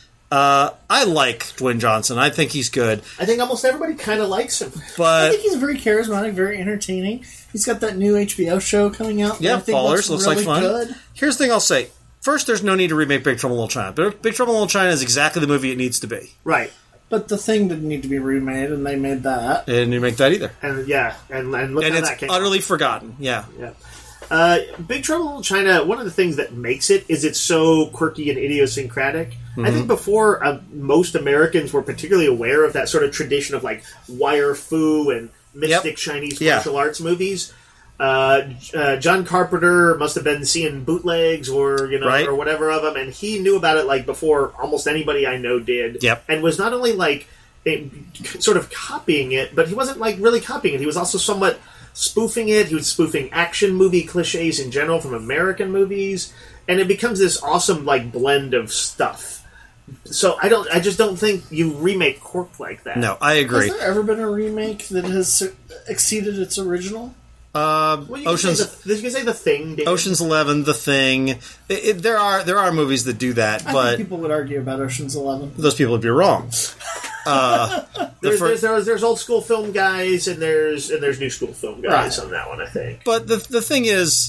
Speaker 1: Uh, I like Dwayne Johnson. I think he's good,
Speaker 2: I think almost everybody kind of likes him.
Speaker 3: I
Speaker 1: but
Speaker 3: think he's very charismatic, very entertaining. He's got that new H B O show coming out. that
Speaker 1: yeah,
Speaker 3: I think
Speaker 1: Fallers looks
Speaker 3: really
Speaker 1: like fun.
Speaker 3: Good.
Speaker 1: Here's the thing I'll say. First, there's no need to remake Big Trouble in Little China. But Big Trouble in Little China is exactly the movie it needs to be.
Speaker 2: Right.
Speaker 3: But the thing didn't need to be remade, and they made that.
Speaker 1: They didn't remake that either.
Speaker 2: And yeah, and, and look
Speaker 1: And
Speaker 2: how
Speaker 1: it's
Speaker 2: that came.
Speaker 1: utterly forgotten. Yeah.
Speaker 2: Yeah. Uh, Big Trouble in Little China, one of the things that makes it is it's so quirky and idiosyncratic.
Speaker 1: Mm-hmm.
Speaker 2: I think before, uh, most Americans were particularly aware of that sort of tradition of like wire fu and mystic
Speaker 1: Yep.
Speaker 2: Chinese
Speaker 1: Yeah.
Speaker 2: martial arts movies. Uh, uh, John Carpenter must have been seeing bootlegs or you know
Speaker 1: Right.
Speaker 2: or whatever of them, and he knew about it like before almost anybody I know did.
Speaker 1: Yep.
Speaker 2: And was not only like it, sort of copying it, but he wasn't like really copying it. He was also somewhat spoofing it. He was spoofing action movie cliches in general from American movies, and it becomes this awesome like blend of stuff. So I don't, I just don't think you remake Cork like that.
Speaker 1: No, I agree.
Speaker 3: Has there ever been a remake that has exceeded its original?
Speaker 1: Uh,
Speaker 2: Well, you can
Speaker 1: Ocean's
Speaker 2: say the, you can say the Thing. Did.
Speaker 1: Ocean's Eleven, The Thing. It, it, there are there are movies that do that,
Speaker 3: I
Speaker 1: but
Speaker 3: think people would argue about Ocean's Eleven.
Speaker 1: those people would be wrong. Uh, the
Speaker 2: There's,
Speaker 1: fir-
Speaker 2: there's, there's there's old school film guys and there's and there's new school film guys
Speaker 3: Right.
Speaker 2: on that one. I think.
Speaker 1: but the the thing is,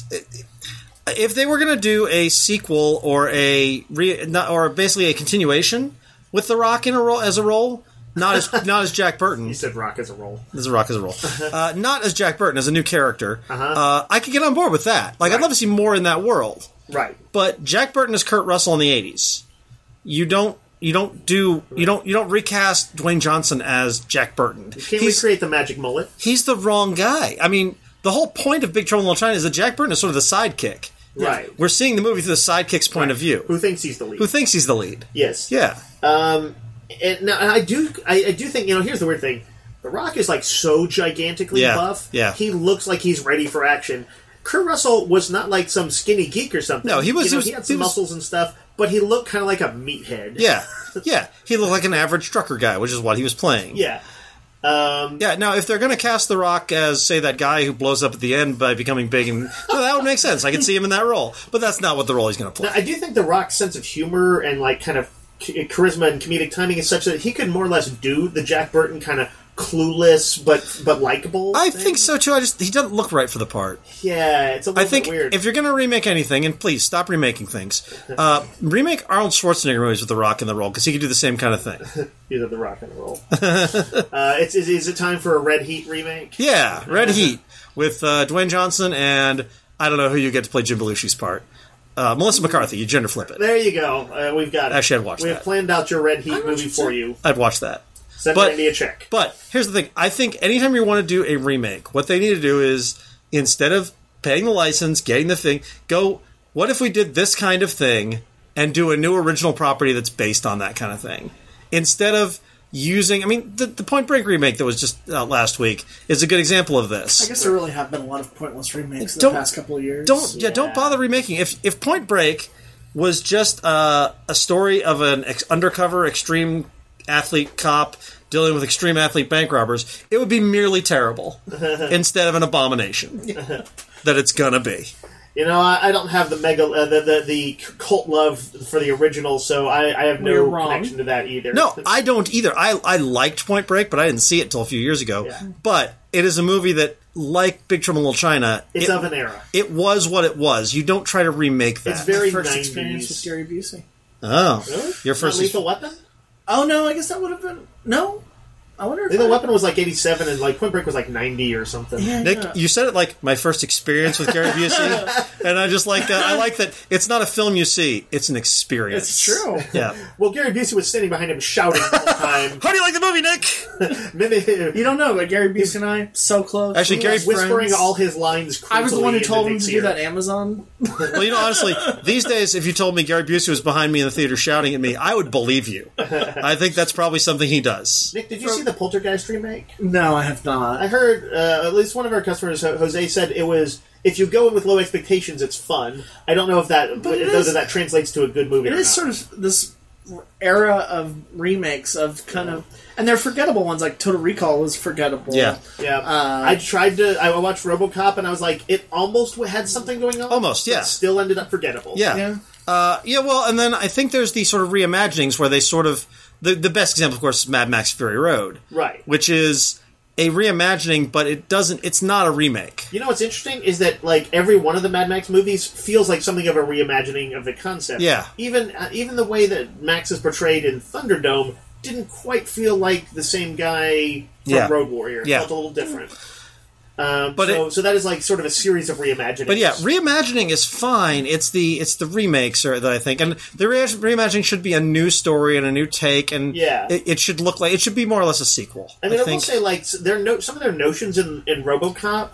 Speaker 1: if they were going to do a sequel or a re, not, or basically a continuation with The Rock in a role as a role, not as not as Jack Burton.
Speaker 2: You said Rock as a role.
Speaker 1: As a Rock as a role, uh, not as Jack Burton as a new character.
Speaker 2: Uh-huh.
Speaker 1: Uh, I could get on board with that. Like I'd
Speaker 2: Right.
Speaker 1: love to see more in that world.
Speaker 2: Right.
Speaker 1: But Jack Burton is Kurt Russell in the eighties. You don't. You don't do. You don't. You don't recast Dwayne Johnson as Jack Burton.
Speaker 2: You can't
Speaker 1: He's,
Speaker 2: recreate the magic mullet.
Speaker 1: he's the wrong guy. I mean, the whole point of Big Trouble in Little China is that Jack Burton is sort of the sidekick.
Speaker 2: Right.
Speaker 1: We're seeing the movie through the sidekick's point of view.
Speaker 2: Who thinks he's the lead?
Speaker 1: Who thinks he's the lead?
Speaker 2: Yes.
Speaker 1: Yeah.
Speaker 2: Um, and now and I do, I, I do think you know. Here's the weird thing: The Rock is like so gigantically
Speaker 1: Yeah,
Speaker 2: buff.
Speaker 1: yeah.
Speaker 2: He looks like he's ready for action. Kurt Russell was not like some skinny geek or something.
Speaker 1: No, he was-
Speaker 2: You know,
Speaker 1: he was-
Speaker 2: he had
Speaker 1: he
Speaker 2: some
Speaker 1: was-
Speaker 2: muscles and stuff, but he looked kind of like a meathead.
Speaker 1: Yeah. Yeah. He looked like an average trucker guy, which is what he was playing.
Speaker 2: Yeah. Um,
Speaker 1: Yeah, now if they're going to cast The Rock as, say, that guy who blows up at the end by becoming big, and well, that would make sense. I could see him in that role. But that's not what the role he's going to play.
Speaker 2: Now, I do think The Rock's sense of humor and like kind of ch- charisma and comedic timing is such that he could more or less do the Jack Burton kind of clueless but but likable.
Speaker 1: I
Speaker 2: thing.
Speaker 1: think so too. I just he doesn't look right for the part.
Speaker 2: Yeah, it's a little
Speaker 1: I think
Speaker 2: bit weird.
Speaker 1: if you're going to remake anything, and please stop remaking things, uh, remake Arnold Schwarzenegger movies with The Rock in the role because he could do the same kind of thing.
Speaker 2: Either The Rock and roll. uh, it's, is, is it time for a Red Heat remake?
Speaker 1: Yeah, Red Heat with uh, Dwayne Johnson and I don't know who you get to play Jim Belushi's part. Uh, Melissa McCarthy. You gender flip it.
Speaker 2: There you go. Uh, we've got it.
Speaker 1: Actually, I'd watch
Speaker 2: We
Speaker 1: that.
Speaker 2: have planned out your Red Heat
Speaker 3: I'd
Speaker 2: movie
Speaker 3: watch
Speaker 2: for
Speaker 3: it.
Speaker 2: you.
Speaker 1: I'd watch that.
Speaker 2: Send
Speaker 1: But-
Speaker 2: Randy a check.
Speaker 1: But here's the thing. I think anytime you want to do a remake, what they need to do is instead of paying the license, getting the thing, go, what if we did this kind of thing and do a new original property that's based on that kind of thing? Instead of using. I mean, the, the Point Break remake that was just out last week is a good example of this.
Speaker 3: I guess there really have been a lot of pointless remakes in
Speaker 1: Don't-
Speaker 3: the past couple of years.
Speaker 1: Don't yeah.
Speaker 2: Yeah.
Speaker 1: don't bother remaking. If if Point Break was just uh, a story of an ex- undercover extreme athlete cop dealing with extreme athlete bank robbers, it would be merely terrible instead of an abomination that it's gonna be.
Speaker 2: You know, I, I don't have the mega uh, the, the the cult love for the original, so I, I have
Speaker 3: We're
Speaker 2: no
Speaker 3: wrong.
Speaker 2: connection to that either.
Speaker 1: No, I don't either. I I liked Point Break, but I didn't see it until a few years ago.
Speaker 2: Yeah.
Speaker 1: But it is a movie that, like Big Trouble in Little China,
Speaker 2: it's
Speaker 1: it,
Speaker 2: of an era.
Speaker 1: it was what it was. You don't try to remake that.
Speaker 2: It's very
Speaker 3: First
Speaker 2: nineties.
Speaker 3: experience with Gary Busey.
Speaker 1: oh,
Speaker 2: Really?
Speaker 1: your
Speaker 2: Not
Speaker 1: first
Speaker 2: Lethal Weapon?
Speaker 3: Oh no, I guess that would have been no. I wonder if
Speaker 2: Lethal
Speaker 3: I,
Speaker 2: Weapon was like eighty-seven, and like Point Break was like ninety or something.
Speaker 3: Yeah,
Speaker 1: Nick,
Speaker 3: yeah.
Speaker 1: you said it like my first experience with Gary Busey, and I just like uh, I like that it's not a film you see; it's an experience.
Speaker 3: It's true.
Speaker 1: Yeah.
Speaker 2: Well, Gary Busey was standing behind him shouting the whole time.
Speaker 1: How do you like the movie, Nick?
Speaker 2: Mimi-
Speaker 3: You don't know, but Gary Busey and I so close.
Speaker 1: Actually,
Speaker 3: We
Speaker 1: Gary-
Speaker 3: were
Speaker 2: whispering
Speaker 3: friends.
Speaker 2: all his lines.
Speaker 3: I was the one who
Speaker 2: creepily
Speaker 3: told
Speaker 2: into
Speaker 3: him to
Speaker 2: Nick's
Speaker 3: do
Speaker 2: ear.
Speaker 3: that Amazon.
Speaker 1: Well, you know, honestly, these days, if you told me Gary Busey was behind me in the theater shouting at me, I would believe you. I think that's probably something he does.
Speaker 2: Nick, did you see the Poltergeist remake?
Speaker 3: No, I have not.
Speaker 2: I heard uh, at least one of our customers, Ho- Jose, said it was. If you go in with low expectations, it's fun. I don't know if that
Speaker 3: But it
Speaker 2: whether
Speaker 3: is-
Speaker 2: that translates to a good movie.
Speaker 3: It
Speaker 2: or
Speaker 3: is
Speaker 2: not.
Speaker 3: sort of this era of remakes of kind of, and they're forgettable ones. Like Total Recall was forgettable.
Speaker 1: Yeah.
Speaker 2: Yeah,
Speaker 3: Uh,
Speaker 2: I tried to. I watched RoboCop, and I was like, it almost had something going on.
Speaker 1: Almost, yeah.
Speaker 2: but still ended up forgettable.
Speaker 1: Yeah.
Speaker 3: Yeah.
Speaker 1: Uh, yeah, well, and then I think there's these sort of reimaginings where they sort of. The, the best example, of course, is Mad Max Fury Road.
Speaker 2: Right.
Speaker 1: Which is a reimagining, but it doesn't. It's not a remake.
Speaker 2: You know what's interesting is that like every one of the Mad Max movies feels like something of a reimagining of the concept.
Speaker 1: Yeah.
Speaker 2: Even uh, even the way that Max is portrayed in Thunderdome didn't quite feel like the same guy from
Speaker 1: Yeah.
Speaker 2: Road Warrior. It
Speaker 1: Yeah.
Speaker 2: felt a little different. Um,
Speaker 1: But
Speaker 2: so,
Speaker 1: it-
Speaker 2: so that is like sort of a series of reimaginings.
Speaker 1: But yeah, reimagining is fine. It's the it's the remakes are, that I think, and the re- reimagining should be a new story and a new take, and
Speaker 2: Yeah.
Speaker 1: it, it should look like it should be more or less a sequel.
Speaker 2: I mean, I, will
Speaker 1: think.
Speaker 2: say, like, s- their no- some of their notions in, in RoboCop,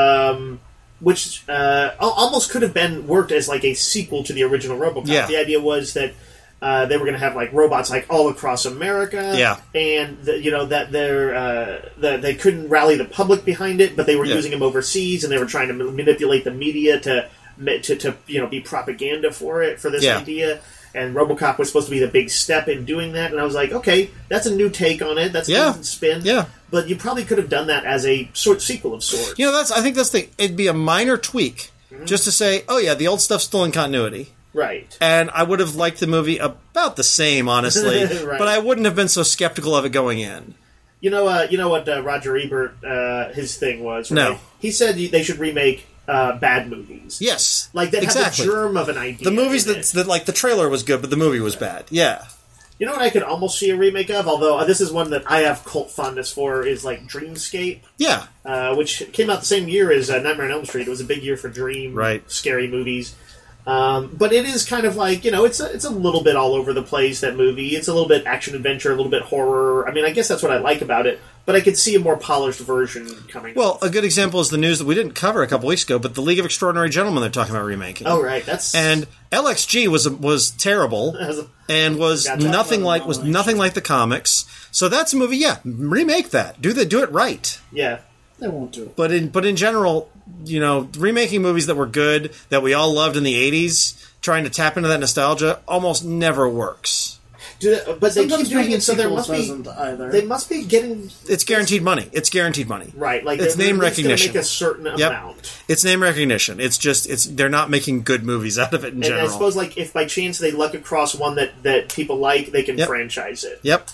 Speaker 2: um, which uh, al- almost could have been worked as like a sequel to the original RoboCop.
Speaker 1: Yeah.
Speaker 2: The idea was that uh, they were going to have like robots like all across America,
Speaker 1: Yeah.
Speaker 2: and the, you know that they're uh, that they couldn't rally the public behind it, but they were
Speaker 1: Yeah.
Speaker 2: using them overseas, and they were trying to ma- manipulate the media to ma- to, to you know be propaganda for it for this
Speaker 1: Yeah.
Speaker 2: idea. And RoboCop was supposed to be the big step in doing that, and I was like, okay, that's a new take on it. That's a
Speaker 1: Yeah.
Speaker 2: different spin.
Speaker 1: Yeah.
Speaker 2: But you probably could have done that as a sort sequel of sorts.
Speaker 1: You know, that's I think that's the it'd be a minor tweak
Speaker 2: Mm-hmm.
Speaker 1: just to say, oh yeah, the old stuff's still in continuity.
Speaker 2: Right.
Speaker 1: And I would have liked the movie about the same, honestly,
Speaker 2: Right.
Speaker 1: but I wouldn't have been so skeptical of it going in.
Speaker 2: You know, uh, you know what uh, Roger Ebert, uh, his thing was, right?
Speaker 1: No.
Speaker 2: He said they should remake uh, bad movies.
Speaker 1: Yes,
Speaker 2: Like, that
Speaker 1: exactly.
Speaker 2: have the germ of an idea.
Speaker 1: The movies
Speaker 2: in
Speaker 1: that,
Speaker 2: it.
Speaker 1: that like the trailer was good, but the movie was bad. Yeah,
Speaker 2: You know what I could almost see a remake of? Although, uh, this is one that I have cult fondness for, is, like, Dreamscape.
Speaker 1: yeah,
Speaker 2: Uh, which came out the same year as uh, Nightmare on Elm Street. It was a big year for Dream,
Speaker 1: Right.
Speaker 2: scary movies. Um, but it is kind of like, you know, it's a, it's a little bit all over the place, that movie. It's a little bit action-adventure, a little bit horror. I mean, I guess that's what I like about it, but I could see a more polished version coming.
Speaker 1: Well, a good example is the news that we didn't cover a couple weeks ago, but the League of Extraordinary Gentlemen they're talking about remaking.
Speaker 2: Oh, right, that's...
Speaker 1: And L X G was was terrible and was
Speaker 2: Got that
Speaker 1: nothing
Speaker 3: one,
Speaker 1: like
Speaker 3: L
Speaker 1: was
Speaker 3: X G.
Speaker 1: nothing like the comics. So that's a movie. Yeah, remake that. Do the do it right.
Speaker 2: yeah.
Speaker 3: They won't do it.
Speaker 1: But in but in general, you know, remaking movies that were good that we all loved in the eighties, trying to tap into that nostalgia, almost never works.
Speaker 2: Do they, but they
Speaker 3: Sometimes
Speaker 2: keep doing
Speaker 3: making
Speaker 2: it, so there
Speaker 3: sequels
Speaker 2: must be...
Speaker 3: doesn't either.
Speaker 2: They must be getting...
Speaker 1: It's guaranteed money. It's guaranteed money.
Speaker 2: Right, like
Speaker 1: it's
Speaker 2: they're,
Speaker 1: name
Speaker 2: they're just gonna
Speaker 1: recognition.
Speaker 2: make a certain
Speaker 1: Yep.
Speaker 2: amount.
Speaker 1: It's name recognition. It's just it's they're not making good movies out of it in
Speaker 2: And
Speaker 1: general.
Speaker 2: I suppose, like, if by chance they luck across one that, that people like, they can
Speaker 1: Yep.
Speaker 2: franchise it.
Speaker 1: Yep.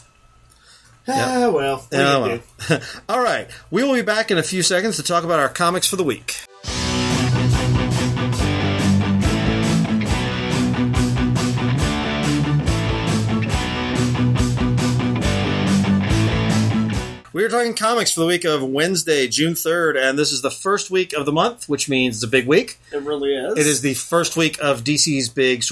Speaker 2: Ah, well. What
Speaker 1: Oh,
Speaker 2: do you
Speaker 1: well.
Speaker 2: do?
Speaker 1: All right. We will be back in a few seconds to talk about our comics for the week. We are talking comics for the week of Wednesday, June third, and this is the first week of the month, which means it's a big week.
Speaker 3: It really is.
Speaker 1: It is the first week of D C's big sort of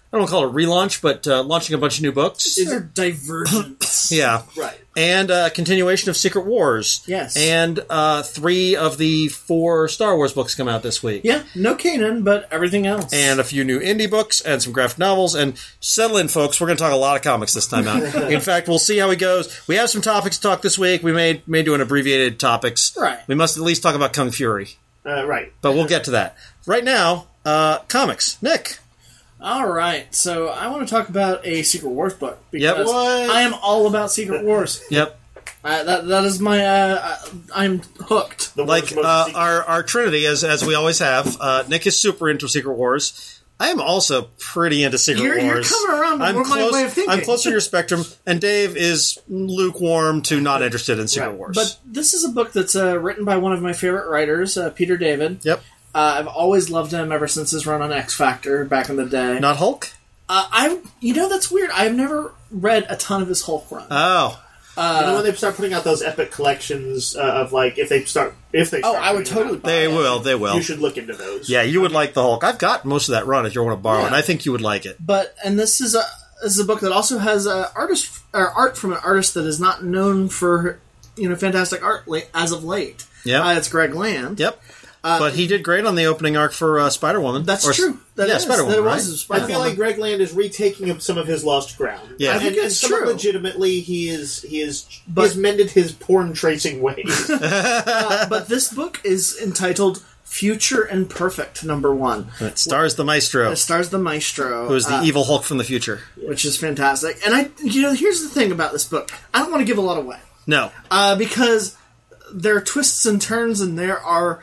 Speaker 1: I don't want to call it a relaunch, but uh, launching a bunch of new books.
Speaker 3: Is there divergence?
Speaker 1: Yeah.
Speaker 2: Right.
Speaker 1: And a uh, continuation of Secret Wars.
Speaker 3: Yes.
Speaker 1: And uh, three of the four Star Wars books come out this week.
Speaker 3: Yeah, no Kanan, but everything else.
Speaker 1: And a few new indie books and some graphic novels. And settle in, folks. We're going to talk a lot of comics this time out. In fact, we'll see how it goes. We have some topics to talk this week. We may, may do an abbreviated topics.
Speaker 3: Right.
Speaker 1: We must at least talk about Kung Fury.
Speaker 2: Uh, right.
Speaker 1: But we'll get to that. Right now, uh, comics. Nick.
Speaker 3: All right, so I want to talk about a Secret Wars book because
Speaker 1: Yep.
Speaker 2: What?
Speaker 3: I am all about Secret Wars.
Speaker 1: Yep.
Speaker 3: Uh, that that is my. Uh, I'm hooked.
Speaker 2: The
Speaker 1: Like
Speaker 2: world's most
Speaker 1: uh,
Speaker 2: secret-
Speaker 1: our, our Trinity, as as we always have, uh, Nick is super into Secret Wars. I am also pretty into Secret
Speaker 3: You're- you're
Speaker 1: Wars.
Speaker 3: coming around to
Speaker 1: I'm
Speaker 3: more my
Speaker 1: close,
Speaker 3: way of thinking.
Speaker 1: I'm close to your spectrum, and Dave is lukewarm to not interested in Secret
Speaker 2: Right.
Speaker 1: Wars.
Speaker 3: But this is a book that's uh, written by one of my favorite writers, uh, Peter David.
Speaker 1: yep,
Speaker 3: Uh, I've always loved him ever since his run on X Factor back in the day.
Speaker 1: not Hulk.
Speaker 3: Uh, I, you know, that's weird. I've never read a ton of his Hulk run.
Speaker 1: Oh,
Speaker 2: you know when they start putting out those epic collections uh, of like if they start if they
Speaker 3: oh,
Speaker 2: start
Speaker 3: I would
Speaker 2: putting them
Speaker 3: totally.
Speaker 2: out,
Speaker 3: buy
Speaker 1: they
Speaker 3: it.
Speaker 1: will. They will.
Speaker 2: you should look into those.
Speaker 1: Yeah, you would like the Hulk. I've got most of that run. If you want to borrow
Speaker 3: Yeah.
Speaker 1: it, I think you would like it.
Speaker 3: But and this is a this is a book that also has uh, artist or art from an artist that is not known for you know fantastic art la- as of late.
Speaker 1: Yep.
Speaker 3: uh, it's Greg Land.
Speaker 1: Yep. but he did great on the opening arc for uh, Spider Woman.
Speaker 3: That's true. That
Speaker 1: yeah,
Speaker 3: is.
Speaker 1: Spider
Speaker 3: That
Speaker 1: Woman.
Speaker 3: was
Speaker 1: Right?
Speaker 3: a
Speaker 2: I
Speaker 3: Spider-Man.
Speaker 2: feel like Greg Land is retaking up some of his lost ground.
Speaker 1: Yeah. I
Speaker 2: and,
Speaker 3: think
Speaker 2: and
Speaker 3: it's
Speaker 2: somewhat
Speaker 3: true.
Speaker 2: legitimately, he is he is
Speaker 3: But-
Speaker 2: he has mended his porn tracing ways.
Speaker 3: Uh, but this book is entitled Future Imperfect Number One.
Speaker 1: It stars the Maestro,
Speaker 3: It stars the Maestro,
Speaker 1: who is the
Speaker 3: uh,
Speaker 1: evil Hulk from the future.
Speaker 3: which is fantastic. And I, you know, here's the thing about this book. I don't want to give a lot away
Speaker 1: No.
Speaker 3: uh, because there are twists and turns, and there are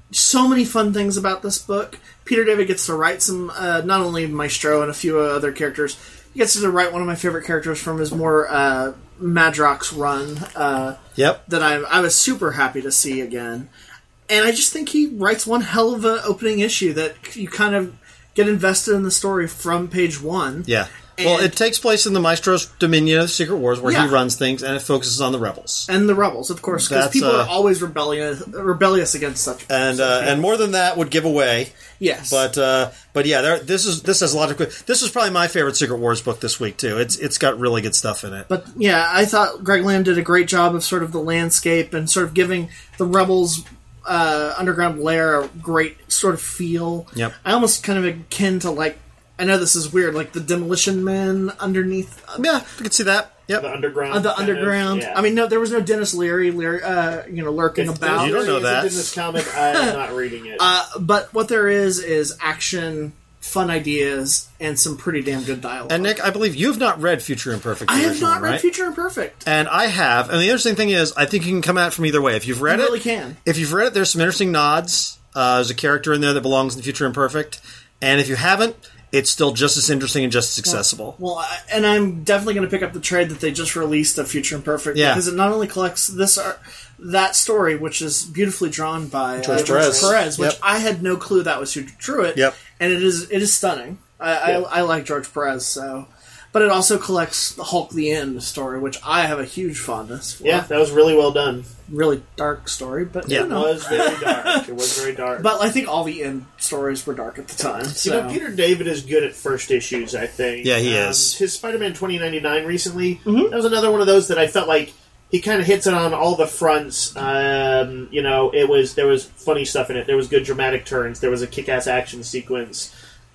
Speaker 3: so many fun things about this book. Peter David gets to write some, uh, not only Maestro and a few other characters. He gets to write one of my favorite characters from his more uh, Madrox run. Uh,
Speaker 1: Yep.
Speaker 3: that I I was super happy to see again. And I just think he writes one hell of an opening issue that you kind of get invested in the story from page one.
Speaker 1: Yeah. Well,
Speaker 3: And-
Speaker 1: it takes place in the Maestro's dominion of Secret Wars, where
Speaker 3: Yeah.
Speaker 1: he runs things, and it focuses on the rebels.
Speaker 3: And the rebels, of course, because
Speaker 1: That's,
Speaker 3: people
Speaker 1: uh,
Speaker 3: are always rebellious rebellious against such.
Speaker 1: And uh, and more than that would give away.
Speaker 3: yes,
Speaker 1: But uh, but yeah, there, this is this has a lot of good. This is probably my favorite Secret Wars book this week too. It's it's got really good stuff in it.
Speaker 3: But yeah, I thought Greg Land did a great job of sort of the landscape and sort of giving the rebels. Uh, underground lair a great sort of feel.
Speaker 1: Yep.
Speaker 3: I almost kind of akin to like I know this is weird, like the Demolition Men underneath
Speaker 1: Yeah, I can see that. Yep.
Speaker 2: the underground.
Speaker 3: Uh, the
Speaker 2: kind of,
Speaker 3: underground.
Speaker 2: yeah.
Speaker 3: I mean, no, there was no Dennis Leary, Leary uh, you know, lurking
Speaker 2: If
Speaker 3: about.
Speaker 1: You don't know
Speaker 2: Dennis Leary
Speaker 1: that.
Speaker 2: is in this comic, I am not reading it.
Speaker 3: Uh, but what there is is action, fun ideas, and some pretty damn good dialogue.
Speaker 1: And Nick, I believe you've not read Future Imperfect.
Speaker 3: I have
Speaker 1: originally,
Speaker 3: not read
Speaker 1: right?
Speaker 3: Future Imperfect.
Speaker 1: And I have. And the interesting thing is, I think you can come at it from either way. If you've read
Speaker 3: You
Speaker 1: it,
Speaker 3: really can.
Speaker 1: If you've read it, there's some interesting nods. Uh, there's a character in there that belongs in Future Imperfect. And if you haven't, it's still just as interesting and just as accessible.
Speaker 3: Well, I, and I'm definitely going to pick up the trade that they just released of Future Imperfect
Speaker 1: Yeah.
Speaker 3: because it not only collects this art, that story, which is beautifully drawn by
Speaker 1: George
Speaker 3: uh,
Speaker 1: Perez.
Speaker 3: Perez, which
Speaker 1: Yep.
Speaker 3: I had no clue that was who drew it.
Speaker 1: Yep.
Speaker 3: And it is it is stunning. I,
Speaker 2: Yeah.
Speaker 3: I, I like George Perez, so. But it also collects the Hulk the End story, which I have a huge fondness for.
Speaker 2: yeah, that was really well done.
Speaker 3: Really dark story, but
Speaker 1: Yeah.
Speaker 3: you
Speaker 2: It
Speaker 3: know.
Speaker 2: was very dark. It was very dark.
Speaker 3: But I think all the End stories were dark at the time. So.
Speaker 2: You know, Peter David is good at first issues, I think.
Speaker 1: Yeah, he
Speaker 2: Um,
Speaker 1: is.
Speaker 2: His Spider-Man twenty ninety-nine recently,
Speaker 3: Mm-hmm.
Speaker 2: that was another one of those that I felt like he kind of hits it on all the fronts. Um, you know, it was there was funny stuff in it. There was good dramatic turns. There was a kick-ass action sequence.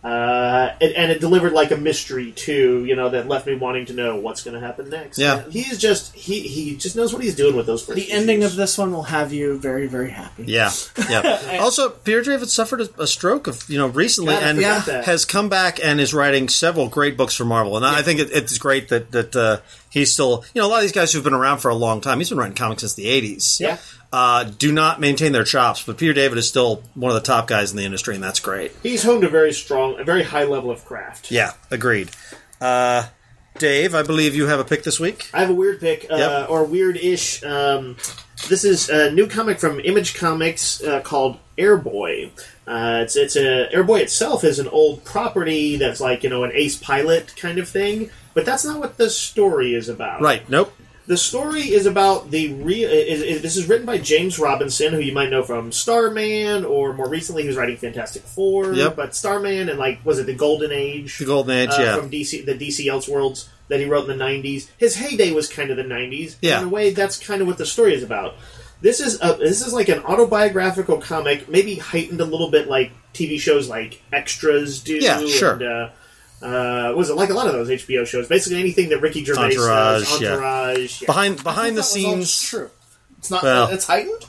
Speaker 2: Uh, and, and it delivered like a mystery, too, you know, that left me wanting to know what's going to happen next.
Speaker 1: Yeah.
Speaker 2: He's just, he, he just knows what he's doing with those first
Speaker 3: the ending
Speaker 2: issues.
Speaker 3: of this one will have you very, very happy.
Speaker 1: Yeah, yeah. Also, Peter David suffered a, a stroke of you know recently,
Speaker 2: God, I
Speaker 1: and
Speaker 2: forgot that.
Speaker 1: has come back and is writing several great books for Marvel. And I think it, it's great that that uh, he's still you know a lot of these guys who've been around for a long time. He's been writing comics since the eighties.
Speaker 2: Yeah.
Speaker 1: Uh, do not maintain their chops, but Peter David is still one of the top guys in the industry, and that's great.
Speaker 2: He's honed a very strong, a very high level of craft.
Speaker 1: Yeah, agreed. Uh, Dave, I believe you have a pick this week.
Speaker 2: I have a weird pick, uh,
Speaker 1: Yep.
Speaker 2: or weird-ish. Um, this is a new comic from Image Comics uh, called Airboy. Uh, it's it's a Airboy itself is an old property that's like you know an Ace Pilot kind of thing, but that's not what the story is about.
Speaker 1: Right? Nope.
Speaker 2: The story is about the real. Is, is, this is written by James Robinson, who you might know from Starman, or more recently, he was writing Fantastic Four.
Speaker 1: Yep.
Speaker 2: But Starman and like, was it the Golden Age?
Speaker 1: The Golden Age,
Speaker 2: uh,
Speaker 1: yeah.
Speaker 2: From D C, the D C Elseworlds that he wrote in the nineties. His heyday was kind of the nineties.
Speaker 1: Yeah.
Speaker 2: In a way, that's kind of what the story is about. This is a, this is like an autobiographical comic, maybe heightened a little bit like T V shows like Extras do.
Speaker 1: Yeah, sure.
Speaker 2: And, uh, uh, what was it like a lot of those H B O shows? Basically anything that Ricky Gervais
Speaker 1: Entourage,
Speaker 2: does.
Speaker 1: yeah.
Speaker 2: Entourage. Yeah.
Speaker 1: Behind behind the
Speaker 3: That was all
Speaker 1: scenes.
Speaker 3: true. It's not.
Speaker 1: Well.
Speaker 3: It's heightened.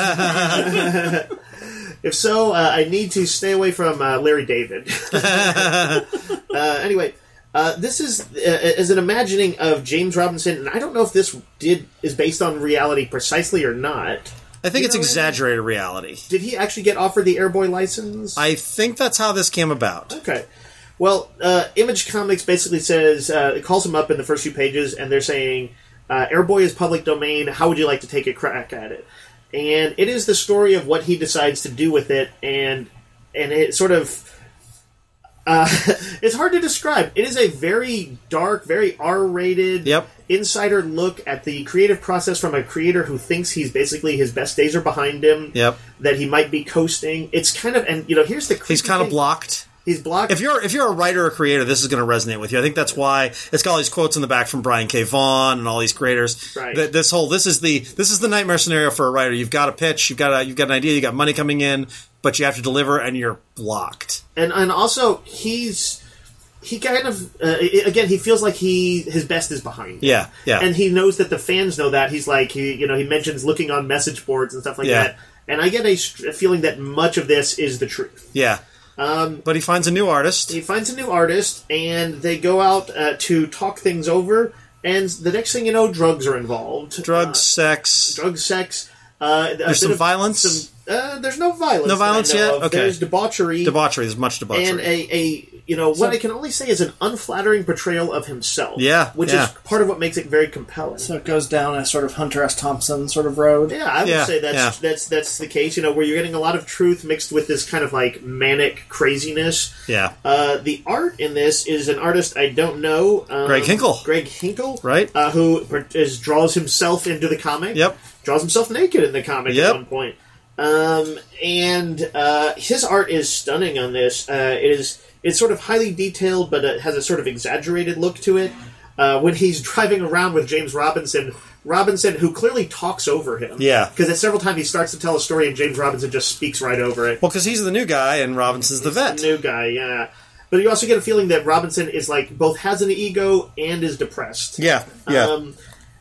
Speaker 2: If so, uh, I need to stay away from uh, Larry David. uh, anyway, uh, this is uh, is an imagining of James Robinson, and I don't know if this did is based on reality precisely or not.
Speaker 1: I think
Speaker 2: You
Speaker 1: it's
Speaker 2: know,
Speaker 1: exaggerated reality.
Speaker 2: Did he actually get offered the Airboy license?
Speaker 1: I think that's how this came about.
Speaker 2: Okay. Well, uh, Image Comics basically says, uh, it calls him up in the first few pages, and they're saying, uh, Airboy is public domain, how would you like to take a crack at it? And it is the story of what he decides to do with it, and and it sort of... Uh, it's hard to describe. It is a very dark, very R-rated,
Speaker 1: Yep.
Speaker 2: insider look at the creative process from a creator who thinks he's basically, his best days are behind him,
Speaker 1: Yep.
Speaker 2: that he might be coasting. It's kind of... And, you know, here's the creepy
Speaker 1: He's kind of
Speaker 2: thing.
Speaker 1: blocked.
Speaker 2: He's blocked.
Speaker 1: If you're if you're a writer or creator, this is going to resonate with you. I think that's why it's got all these quotes in the back from Brian K. Vaughan and all these creators.
Speaker 2: Right.
Speaker 1: That this whole this is the this is the nightmare scenario for a writer. You've got a pitch, you've got a you've got an idea, you got money coming in, but you have to deliver, and you're blocked.
Speaker 2: And and also he's he kind of uh, again he feels like he his best is behind him.
Speaker 1: Yeah, yeah.
Speaker 2: And he knows that the fans know that. He's like he you know he mentions looking on message boards and stuff like
Speaker 1: Yeah.
Speaker 2: that. And I get a, st- a feeling that much of this is the truth.
Speaker 1: Yeah. Um, but he finds a new artist.
Speaker 2: He finds a new artist, and they go out uh, to talk things over. And the next thing you know, drugs are involved.
Speaker 1: Drugs,
Speaker 2: uh,
Speaker 1: sex.
Speaker 2: drugs, sex. Uh, a
Speaker 1: There's
Speaker 2: bit
Speaker 1: some
Speaker 2: of-
Speaker 1: violence?
Speaker 2: some- uh, there's no violence.
Speaker 1: No
Speaker 2: that I
Speaker 1: violence
Speaker 2: know
Speaker 1: yet?
Speaker 2: of.
Speaker 1: Okay.
Speaker 2: There's debauchery.
Speaker 1: Debauchery. There's much debauchery.
Speaker 2: And a, a you know, what I can only say is an unflattering portrayal of himself.
Speaker 1: Yeah,
Speaker 2: Which
Speaker 1: yeah.
Speaker 2: is part of what makes it very compelling.
Speaker 3: So it goes down a sort of Hunter S. Thompson sort of road.
Speaker 2: Yeah, I would
Speaker 1: Yeah,
Speaker 2: say that's
Speaker 1: yeah.
Speaker 2: that's that's the case, you know, where you're getting a lot of truth mixed with this kind of like manic craziness.
Speaker 1: yeah.
Speaker 2: Uh, the art in this is an artist I don't know. Um,
Speaker 1: Greg Hinkle.
Speaker 2: Greg Hinkle.
Speaker 1: Right.
Speaker 2: Uh, who is, draws himself into the comic.
Speaker 1: Yep.
Speaker 2: Draws himself naked in the comic
Speaker 1: Yep.
Speaker 2: at one point. Um, and uh, his art is stunning on this. Uh, it is it's sort of highly detailed, but it has a sort of exaggerated look to it. Uh, when he's driving around with James Robinson, Robinson, who clearly talks over him.
Speaker 1: Yeah.
Speaker 2: Because at several times he starts to tell a story and James Robinson just speaks right over it.
Speaker 1: Well, because he's the new guy and Robinson's the vet.
Speaker 2: The new guy, yeah. But you also get a feeling that Robinson is like both has an ego and is depressed.
Speaker 1: Yeah, yeah.
Speaker 2: Um,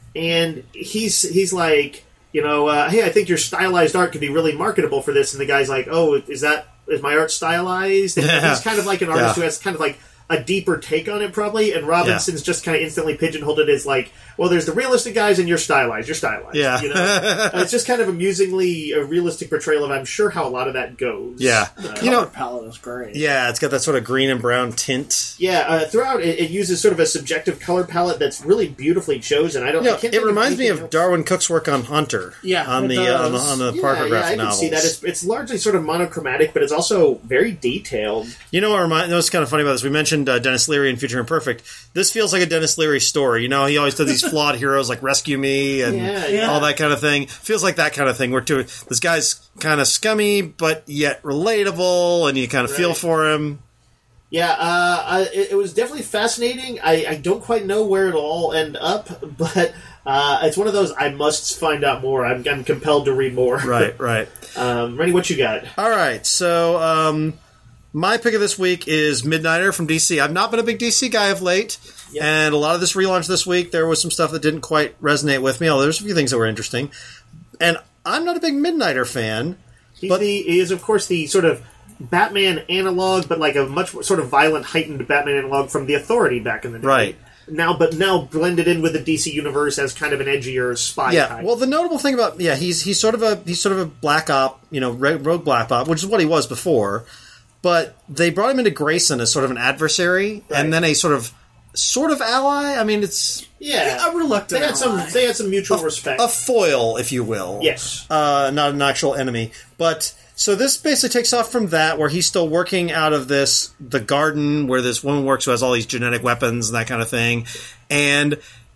Speaker 2: and he's he's like, you know, uh, hey, I think your stylized art could be really marketable for this. And the guy's like, oh, is that is my art stylized? And
Speaker 1: Yeah.
Speaker 2: he's kind of like an artist
Speaker 1: Yeah.
Speaker 2: who has kind of like a deeper take on it, probably. And Robinson's just kind of instantly pigeonholed it as like, well, there's the realistic guys and you're stylized. You're stylized.
Speaker 1: Yeah.
Speaker 2: You know? Uh, it's just kind of amusingly a realistic portrayal of, I'm sure, how a lot of that goes.
Speaker 1: Yeah.
Speaker 2: Uh,
Speaker 1: You know-
Speaker 3: Color palette is great.
Speaker 1: Yeah, it's got that sort of green and brown tint.
Speaker 2: Yeah, uh, throughout it, it uses sort of a subjective color palette that's really beautifully chosen. I don't.
Speaker 1: You
Speaker 2: I
Speaker 1: know,
Speaker 2: can't
Speaker 1: it
Speaker 2: think
Speaker 1: reminds me
Speaker 2: anything
Speaker 1: of
Speaker 2: else.
Speaker 1: Darwin Cook's work on Hunter.
Speaker 3: Yeah,
Speaker 1: on
Speaker 3: it
Speaker 1: the, uh, on the
Speaker 3: does.
Speaker 1: on the
Speaker 2: Yeah,
Speaker 1: Parker
Speaker 2: yeah,
Speaker 1: graphic
Speaker 2: I can
Speaker 1: novels.
Speaker 2: see that. It's, it's largely sort of monochromatic, but it's also very detailed.
Speaker 1: You know what remind, what's kind of funny about this? We mentioned uh, Dennis Leary in Future Imperfect. This feels like a Dennis Leary story. You know, he always does these flawed heroes like Rescue Me and
Speaker 2: Yeah, yeah.
Speaker 1: all that kind of thing. Feels like that kind of thing. Where to, this guy's kind of scummy, but yet relatable, and you kind of feel
Speaker 2: Right.
Speaker 1: for him.
Speaker 2: Yeah, uh, I, it, it was definitely fascinating. I, I don't quite know where it'll all end up, but uh, it's one of those I must find out more. I'm, I'm compelled to read more.
Speaker 1: Right, right.
Speaker 2: Um, Rennie, what you got?
Speaker 1: All right, so um, my pick of this week is Midnighter from D C. I've not been a big D C guy of late,
Speaker 2: Yep.
Speaker 1: and a lot of this relaunch this week, there was some stuff that didn't quite resonate with me, although there's a few things that were interesting. And I'm not a big Midnighter fan.
Speaker 2: He's
Speaker 1: But-
Speaker 2: the, he is, of course, the sort of Batman analog, but like a much more sort of violent, heightened Batman analog from The Authority back in the day.
Speaker 1: Right.
Speaker 2: Now, but now blended in with the D C universe as kind of an edgier spy
Speaker 1: Yeah,
Speaker 2: type.
Speaker 1: well, the notable thing about yeah, he's he's sort of a he's sort of a black op, you know, ro- rogue black op, which is what he was before. But they brought him into Grayson as sort of an adversary,
Speaker 2: Right.
Speaker 1: and then a sort of sort of ally. I mean, it's
Speaker 2: yeah,
Speaker 3: A reluctant
Speaker 2: They had some.
Speaker 3: ally.
Speaker 2: They had some mutual respect.
Speaker 1: a foil, if you will.
Speaker 2: Yes.
Speaker 1: uh, not an actual enemy. But so this basically takes off from that, where he's still working out of this the garden where this woman works who has all these genetic weapons and that kind of thing, and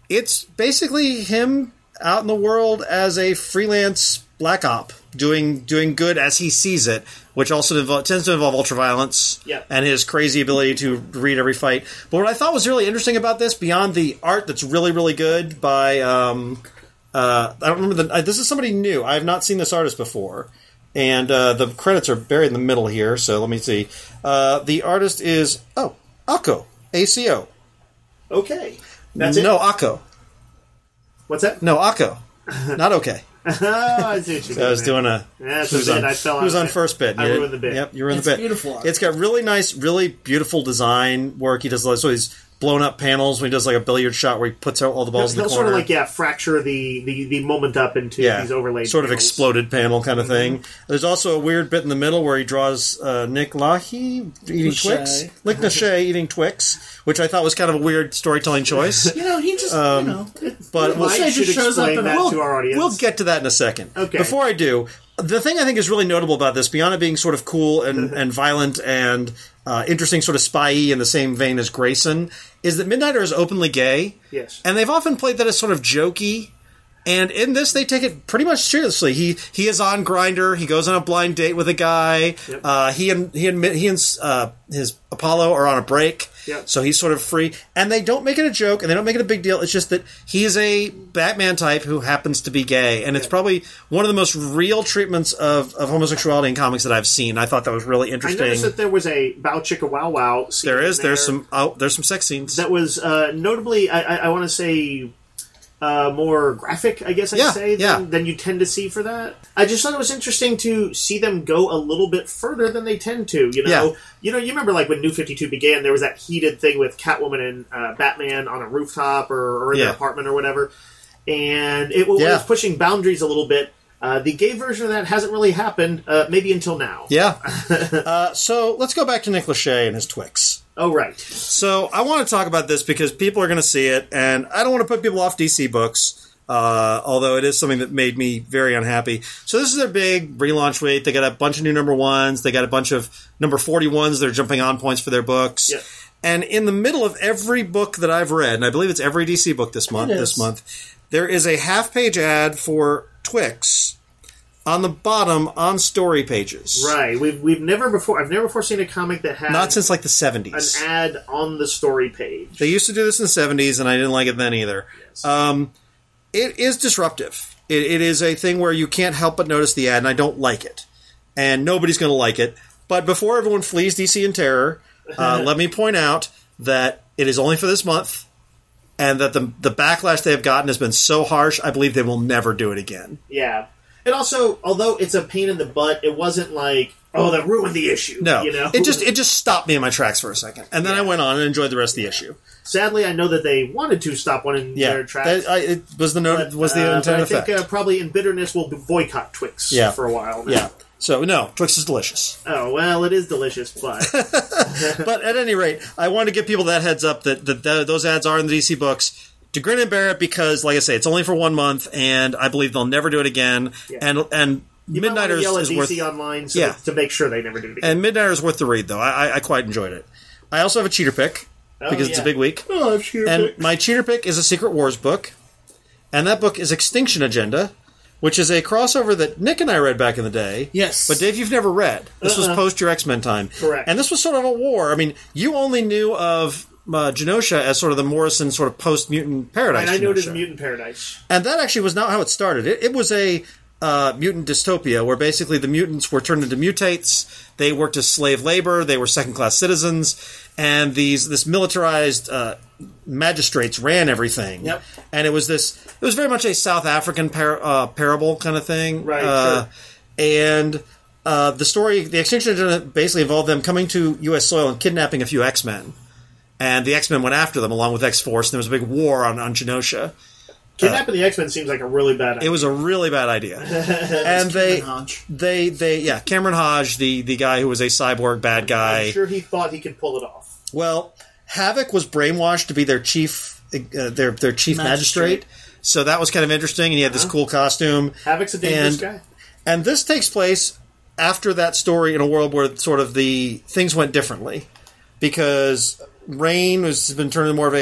Speaker 1: it's basically him out in the world as a freelance black op, doing doing good as he sees it, which also invo- tends to involve ultraviolence
Speaker 2: yeah.
Speaker 1: and his crazy ability to read every fight. But what I thought was really interesting about this, beyond the art that's really, really good by... Um, uh, I don't remember the... Uh, this is somebody new. I have not seen this artist before. And uh, the credits are buried in the middle here, so let me see. Uh, the artist is... Oh, Akko. A C O.
Speaker 2: Okay. That's it?
Speaker 1: No, Akko.
Speaker 2: What's that?
Speaker 1: No, Akko. Not okay.
Speaker 2: oh, I see what you
Speaker 1: So I was doing a...
Speaker 2: That's
Speaker 1: who's
Speaker 2: a
Speaker 1: on,
Speaker 2: bit. I fell
Speaker 1: who's
Speaker 2: out
Speaker 1: on
Speaker 2: of it.
Speaker 1: first bit.
Speaker 2: I
Speaker 1: You-
Speaker 2: ruined the bit.
Speaker 1: Yep, you ruined
Speaker 3: It's
Speaker 1: the bit.
Speaker 3: beautiful art.
Speaker 1: It's got really nice, really beautiful design work. He does so these blown up panels when he does like a billiard shot where he puts out all the balls
Speaker 2: He'll
Speaker 1: in the
Speaker 2: sort
Speaker 1: corner.
Speaker 2: of like, yeah, fracture the, the, the moment up into
Speaker 1: yeah,
Speaker 2: these overlaid
Speaker 1: sort of
Speaker 2: panels.
Speaker 1: exploded panel kind of
Speaker 2: Mm-hmm.
Speaker 1: thing. There's also a weird bit in the middle where he draws uh, Nick Lahi eating
Speaker 3: Lachey.
Speaker 1: Twix. Nick Lachey eating Twix, which I thought was kind of a weird storytelling choice.
Speaker 3: You know, he just,
Speaker 1: Um,
Speaker 3: you know,
Speaker 1: But
Speaker 2: Mike
Speaker 3: Lachey
Speaker 2: should
Speaker 3: just shows up
Speaker 2: explain
Speaker 3: in a-
Speaker 2: that
Speaker 1: we'll,
Speaker 2: to our audience.
Speaker 1: we'll get to that in a second.
Speaker 2: Okay.
Speaker 1: Before I do, the thing I think is really notable about this, beyond it being sort of cool and, and violent and uh, interesting, sort of spy-y in the same vein as Grayson, is that Midnighter is openly gay.
Speaker 2: Yes.
Speaker 1: And they've often played that as sort of jokey. And in this, they take it pretty much seriously. He he is on Grindr. He goes on a blind date with a guy.
Speaker 2: Yep.
Speaker 1: Uh, he and he and he and uh, his Apollo are on a break.
Speaker 2: Yep.
Speaker 1: So he's sort of free. And they don't make it a joke, and they don't make it a big deal. It's just that he is a Batman type who happens to be gay. And it's
Speaker 2: Yeah.
Speaker 1: probably one of the most real treatments of, of homosexuality in comics that I've seen. I thought that was really
Speaker 2: I
Speaker 1: interesting.
Speaker 2: noticed that there was a Bow Chicka Wow Wow scene
Speaker 1: there is.
Speaker 2: in there
Speaker 1: There's some oh, there's some sex scenes.
Speaker 2: that was uh, notably, I, I, I want to say, uh, more graphic, I guess I'd
Speaker 1: Yeah,
Speaker 2: say,
Speaker 1: yeah.
Speaker 2: than, than you tend to see for that. I just thought it was interesting to see them go a little bit further than they tend to. You know,
Speaker 1: Yeah.
Speaker 2: you know, you remember like when New fifty-two began, there was that heated thing with Catwoman and uh, Batman on a rooftop or, or in
Speaker 1: Yeah.
Speaker 2: their apartment or whatever, and it was
Speaker 1: Yeah.
Speaker 2: pushing boundaries a little bit. Uh, the gay version of that hasn't really happened, uh, maybe until now.
Speaker 1: Yeah. uh, so let's go back to Nick Lachey and his Twix.
Speaker 2: Oh, right.
Speaker 1: So I want to talk about this because people are going to see it, and I don't want to put people off D C books, uh, although it is something that made me very unhappy. So this is their big relaunch week. They got a bunch of new number ones. They got a bunch of number forty-ones that are jumping on points for their books.
Speaker 2: Yep.
Speaker 1: And in the middle of every book that I've read, and I believe it's every D C book this month,
Speaker 3: It is.
Speaker 1: this month, there is a half-page ad for Twix on the bottom on story pages.
Speaker 2: Right. We've we've never before. I've never before seen a comic that had
Speaker 1: Not since like the
Speaker 2: an
Speaker 1: seventies.
Speaker 2: ad on the story page.
Speaker 1: They used to do this in the seventies, and I didn't like it then either.
Speaker 2: Yes.
Speaker 1: Um, it is disruptive. It, it is a thing where you can't help but notice the ad, and I don't like it. And nobody's going to like it. But before everyone flees D C in terror, uh, let me point out that it is only for this month, and that the the backlash they have gotten has been so harsh, I believe they will never do it again.
Speaker 2: Yeah. And also, although it's a pain in the butt, it wasn't like, oh, that ruined the issue.
Speaker 1: No,
Speaker 2: you know,
Speaker 1: it just it just stopped me in my tracks for a second, and then I went on and enjoyed the rest of the issue.
Speaker 2: Sadly, I know that they wanted to stop one in
Speaker 1: Yeah,
Speaker 2: their tracks.
Speaker 1: that- I, it was the note
Speaker 2: but,
Speaker 1: was the
Speaker 2: uh,
Speaker 1: intended
Speaker 2: but I think
Speaker 1: effect.
Speaker 2: uh, probably in bitterness we'll boycott Twix
Speaker 1: Yeah.
Speaker 2: for a while. Now.
Speaker 1: Yeah. So no, Twix is delicious.
Speaker 2: Oh well, it is delicious, but
Speaker 1: But at any rate, I want to give people that heads up that, that, that those ads are in the D C books to grin and bear it because, like I say, it's only for one month, and I believe they'll never do it again.
Speaker 2: Yeah.
Speaker 1: And and
Speaker 2: you might want to
Speaker 1: Midnighters
Speaker 2: yell at
Speaker 1: is
Speaker 2: D C
Speaker 1: worth
Speaker 2: online so
Speaker 1: Yeah.
Speaker 2: to make sure they never do it again.
Speaker 1: and Midnighters is worth the read though. I, I, I quite enjoyed it. I also have a cheater pick
Speaker 2: Oh,
Speaker 1: because it's a
Speaker 2: yeah.
Speaker 1: big week,
Speaker 3: oh, I'm sure.
Speaker 1: and my cheater pick is a Secret Wars book, and that book is Extinction Agenda, which is a crossover that Nick and I read back in the day.
Speaker 3: Yes.
Speaker 1: But Dave, you've never read. This was
Speaker 2: Uh-uh.
Speaker 1: post your X-Men time.
Speaker 2: Correct.
Speaker 1: And this was sort of a war. I mean, you only knew of uh, Genosha as sort of the Morrison sort of post-mutant paradise.
Speaker 2: and I know it is
Speaker 1: Genosha.
Speaker 2: Mutant Paradise.
Speaker 1: And that actually was not how it started. It, it was a uh, mutant dystopia where basically the mutants were turned into mutates. They worked as slave labor. They were second-class citizens. And these this militarized uh, magistrates ran everything.
Speaker 2: Yep.
Speaker 1: And it was this. It was very much a South African par- uh, parable kind of thing.
Speaker 2: Right,
Speaker 1: Uh,
Speaker 2: sure.
Speaker 1: And uh, the story, the Extinction Agenda, basically involved them coming to U S soil and kidnapping a few X-Men. And the X-Men went after them along with X-Force, and there was a big war on, on Genosha.
Speaker 2: Kidnapping the X-Men seems like a really bad idea.
Speaker 1: It was a really bad idea. and they,
Speaker 3: Hodge.
Speaker 1: they, they, yeah, Cameron Hodge, the, the guy who was a cyborg bad guy.
Speaker 2: I'm sure he thought he could pull it off.
Speaker 1: Well, Havoc was brainwashed to be their chief, uh, their their chief magistrate.
Speaker 3: Magistrate.
Speaker 1: So that was kind of interesting, and he had this cool costume.
Speaker 2: Havoc's a dangerous
Speaker 1: And-
Speaker 2: guy.
Speaker 1: And this takes place after that story in a world where sort of the things went differently, because Rain was has been turned into more of a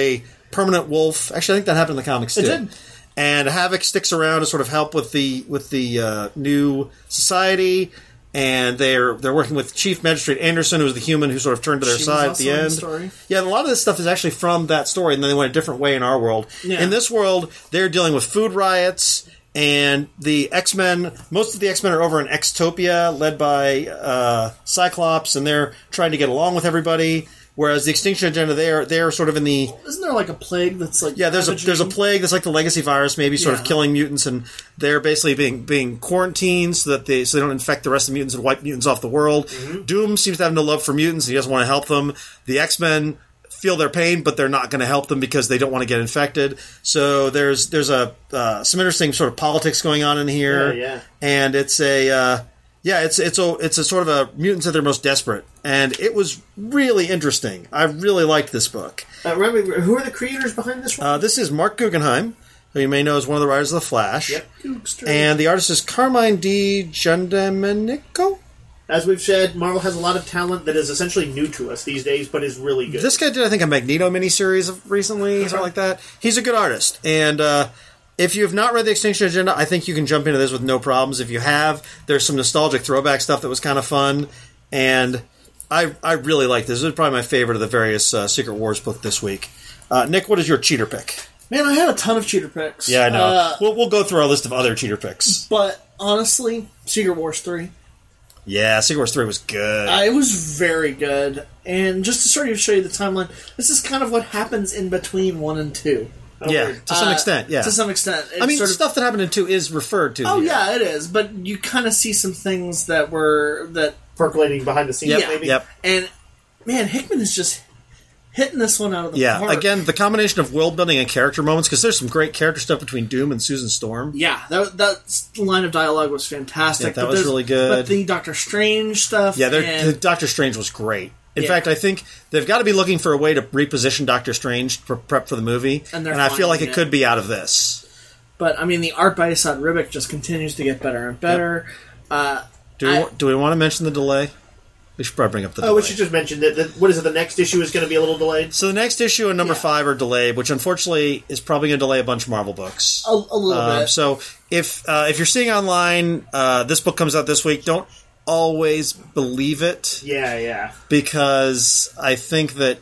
Speaker 1: permanent wolf. Actually, I think that happened in the comics too.
Speaker 3: It did.
Speaker 1: And Havoc sticks around to sort of help with the with the uh, new society. And they're they're working with Chief Magistrate Anderson, who's the human who sort of turned to their
Speaker 3: She was
Speaker 1: side at
Speaker 3: also
Speaker 1: the
Speaker 3: in the
Speaker 1: end.
Speaker 3: story.
Speaker 1: Yeah, a lot of this stuff is actually from that story, and then they went a different way in our world.
Speaker 3: Yeah.
Speaker 1: In this world, they're dealing with food riots, and the X-Men, most of the X-Men are over in Xtopia, led by uh, Cyclops, and they're trying to get along with everybody. Whereas the Extinction Agenda, they're they're sort of in the
Speaker 3: Isn't there like a plague that's like
Speaker 1: yeah. There's a there's a plague that's like the legacy virus, maybe sort
Speaker 3: Yeah.
Speaker 1: of killing mutants, and they're basically being being quarantined so that they so they don't infect the rest of the mutants and wipe mutants off the world.
Speaker 3: Mm-hmm.
Speaker 1: Doom seems to have no love for mutants; he doesn't want to help them. The X-Men feel their pain, but they're not going to help them because they don't want to get infected. So there's there's a uh, some interesting sort of politics going on in here,
Speaker 2: Yeah, yeah.
Speaker 1: and it's a. Uh, Yeah, it's it's a it's a sort of a mutants at their most desperate, and it was really interesting. I really liked this book.
Speaker 2: Uh, remember, who are the creators behind this one?
Speaker 1: Uh, this is Mark Guggenheim, who you may know as one of the writers of The Flash,
Speaker 2: Yep.
Speaker 1: and the artist is Carmine Di Giandomenico.
Speaker 2: As we've said, Marvel has a lot of talent that is essentially new to us these days, but is really good.
Speaker 1: This guy did, I think, a Magneto miniseries of recently, something like that. He's a good artist, and uh, if you have not read the Extinction Agenda, I think you can jump into this with no problems. If you have, there's some nostalgic throwback stuff that was kind of fun, and I I really like this. This is probably my favorite of the various uh, Secret Wars book this week. Uh, Nick, what is your cheater pick?
Speaker 3: Man, I had a ton of cheater picks.
Speaker 1: Yeah, I know.
Speaker 3: Uh,
Speaker 1: we'll, we'll go through our list of other cheater picks.
Speaker 3: but honestly, Secret Wars three.
Speaker 1: Yeah, Secret Wars three was good.
Speaker 3: Uh, it was very good. And just to sort of show you the timeline, this is kind of what happens in between one and two.
Speaker 1: yeah, to some
Speaker 3: Uh,
Speaker 1: extent, yeah.
Speaker 3: To some extent. It's
Speaker 1: I mean,
Speaker 3: sort of,
Speaker 1: stuff that happened in two is referred to.
Speaker 3: Oh,
Speaker 1: here.
Speaker 3: yeah, it is. But you kind of see some things that were... that
Speaker 2: Percolating behind the scenes,
Speaker 1: Yep,
Speaker 2: maybe.
Speaker 1: yep.
Speaker 3: And, man, Hickman is just hitting this one out of the
Speaker 1: Yeah,
Speaker 3: park.
Speaker 1: again, the combination of world building and character moments, because there's some great character stuff between Doom and Susan Storm.
Speaker 3: Yeah, that, that line of dialogue was fantastic.
Speaker 1: Yeah, that
Speaker 3: but
Speaker 1: was
Speaker 3: there's-
Speaker 1: really good.
Speaker 3: But the Doctor Strange stuff...
Speaker 1: Yeah, they're-
Speaker 3: and-
Speaker 1: the Doctor Strange was great. In
Speaker 3: Yeah.
Speaker 1: fact, I think they've got to be looking for a way to reposition Doctor Strange for prep for the movie,
Speaker 3: And
Speaker 1: and,
Speaker 3: they're
Speaker 1: I feel like
Speaker 3: finding
Speaker 1: it
Speaker 3: it.
Speaker 1: could be out of this.
Speaker 3: But, I mean, the art by Assad Ribic just continues to get better and better. Uh,
Speaker 1: Do we,
Speaker 3: I-
Speaker 1: wa- do we want to mention the delay? We should probably bring up the delay.
Speaker 2: Oh, we should just mention that, that. What is it? The next issue is going to be a little delayed.
Speaker 1: So the next issue and number
Speaker 3: Yeah.
Speaker 1: five are delayed, which unfortunately is probably going to delay a bunch of Marvel books.
Speaker 3: a, a little
Speaker 1: Um,
Speaker 3: bit.
Speaker 1: so if uh, if you're seeing online, uh, this book comes out this week, don't always believe it,
Speaker 2: Yeah, yeah.
Speaker 1: because I think that